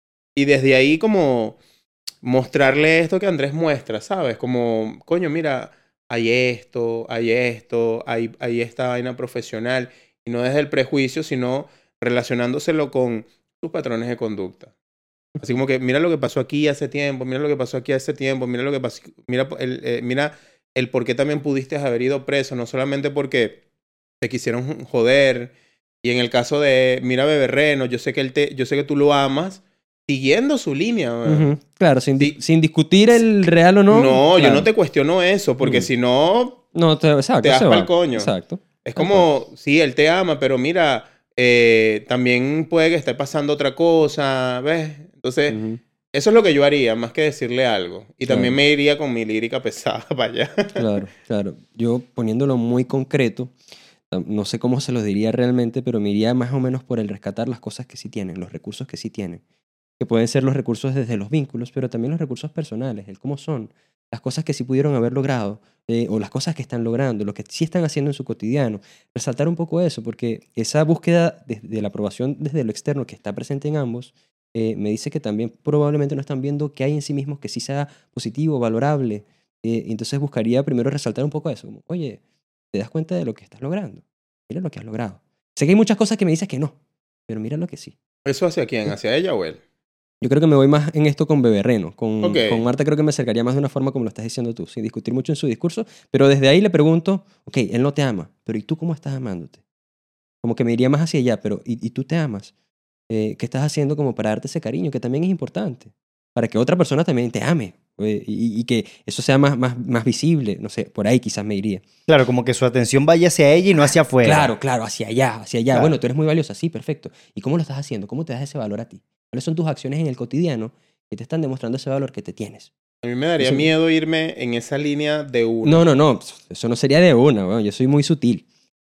Y desde ahí como mostrarle esto que Andrés muestra, ¿sabes? Como, coño, mira, hay esto, hay esto, hay, hay esta vaina profesional. Y no desde el prejuicio, sino relacionándoselo con sus patrones de conducta. Así como que mira lo que pasó aquí hace tiempo, mira lo que pasó aquí hace tiempo, mira lo que pasó, mira el, eh, mira el por qué también pudiste haber ido preso, no solamente porque te quisieron joder. Y en el caso de, mira Beberreno, yo sé que él te, yo sé que tú lo amas, siguiendo su línea. Uh-huh. Claro, sin, sí. di sin discutir el real o no. No, claro. yo no te cuestiono eso, porque uh-huh. si no, no te, exacto, te das para el coño. Exacto. Es como, sí, él te ama, pero mira, eh, también puede que esté pasando otra cosa, ¿ves? Entonces, uh-huh. eso es lo que yo haría, más que decirle algo. Y claro. también me iría con mi lírica pesada para allá. Claro, claro. Yo poniéndolo muy concreto, no sé cómo se los diría realmente, pero me iría más o menos por el rescatar las cosas que sí tienen, los recursos que sí tienen. Que pueden ser los recursos desde los vínculos, pero también los recursos personales, el cómo son, las cosas que sí pudieron haber logrado, eh, o las cosas que están logrando, lo que sí están haciendo en su cotidiano. Resaltar un poco eso, porque esa búsqueda de, de la aprobación desde lo externo que está presente en ambos, eh, me dice que también probablemente no están viendo qué hay en sí mismos que sí sea positivo, valorable. Eh, y entonces buscaría primero resaltar un poco eso, como, oye, ¿te das cuenta de lo que estás logrando? Mira lo que has logrado. Sé que hay muchas cosas que me dices que no, pero mira lo que sí. ¿Eso hacia quién? ¿Hacia ella o él? Yo creo que me voy más en esto con Beberreno. Con, okay. con Marta creo que me acercaría más de una forma como lo estás diciendo tú, sin discutir mucho en su discurso, pero desde ahí le pregunto, ok, él no te ama, pero ¿y tú cómo estás amándote? Como que me iría más hacia allá, pero ¿y, y tú te amas? Eh, ¿Qué estás haciendo como para darte ese cariño? Que también es importante, para que otra persona también te ame eh, y, y que eso sea más, más, más visible, no sé, por ahí quizás me iría. Claro, como que su atención vaya hacia ella y no hacia afuera. Claro, claro, hacia allá, hacia allá. Claro. Bueno, tú eres muy valiosa, sí, perfecto. ¿Y cómo lo estás haciendo? ¿Cómo te das ese valor a ti? ¿Cuáles son tus acciones en el cotidiano que te están demostrando ese valor que te tienes? A mí me daría eso... miedo irme en esa línea de una. No, no, no. Eso no sería de una. Bueno, yo soy muy sutil.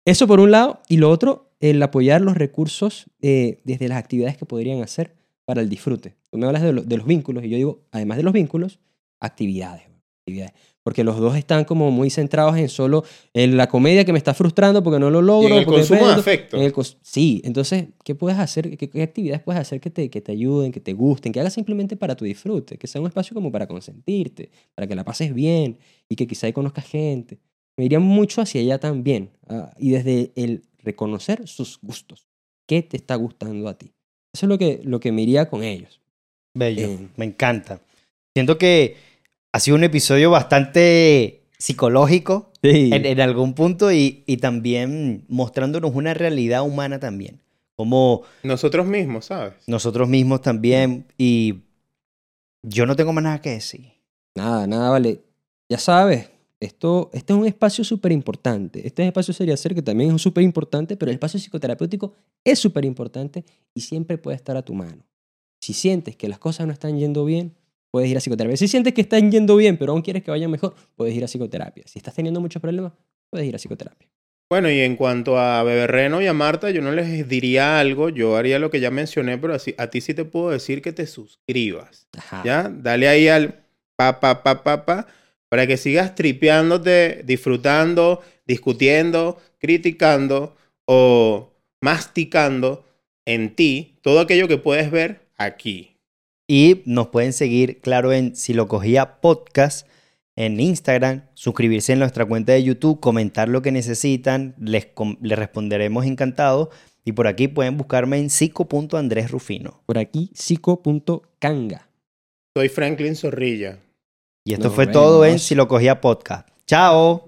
Eso por un lado. Y lo otro, el apoyar los recursos eh, desde las actividades que podrían hacer para el disfrute. Tú me hablas de, lo- de los vínculos y yo digo, además de los vínculos, actividades, actividades. Porque los dos están como muy centrados en solo en la comedia que me está frustrando porque no lo logro. Y en el porque consumo de dependo, afecto. en el cos- sí, entonces, ¿qué puedes hacer? ¿Qué, qué actividades puedes hacer que te, que te ayuden, que te gusten, que hagas simplemente para tu disfrute? Que sea un espacio como para consentirte, para que la pases bien y que quizá ahí conozcas gente. Me iría mucho hacia allá también. ah, y desde el reconocer sus gustos. ¿Qué te está gustando a ti? Eso es lo que, lo que me iría con ellos. Bello, Eh. me encanta. Siento que ha sido un episodio bastante psicológico Sí. en, en algún punto y, y también mostrándonos una realidad humana también. Como Nosotros mismos, ¿sabes? nosotros mismos también. Y yo no tengo más nada que decir. Nada, nada, vale. Ya sabes, esto, este es un espacio súper importante. Este espacio sería ser que también es súper importante, pero el espacio psicoterapéutico es súper importante y siempre puede estar a tu mano. Si sientes que las cosas no están yendo bien, puedes ir a psicoterapia. Si sientes que están yendo bien, pero aún quieres que vayan mejor, puedes ir a psicoterapia. Si estás teniendo muchos problemas, puedes ir a psicoterapia. Bueno, y en cuanto a Beberreno y a Marta, yo no les diría algo, yo haría lo que ya mencioné, pero así, a ti sí te puedo decir que te suscribas. Ajá. ¿Ya? Dale ahí al pa, pa, pa, pa, pa, para que sigas tripeándote, disfrutando, discutiendo, criticando o masticando en ti todo aquello que puedes ver aquí. Y nos pueden seguir, claro, en Si Lo Cogía Podcast en Instagram, suscribirse en nuestra cuenta de YouTube, comentar lo que necesitan, les, com- les responderemos encantados. Y por aquí pueden buscarme en psico punto andrés rufino. Por aquí, psico.canga. Soy Franklin Zorrilla. Y esto Nos fue todo en vemos. Si Lo Cogía Podcast. ¡Chao!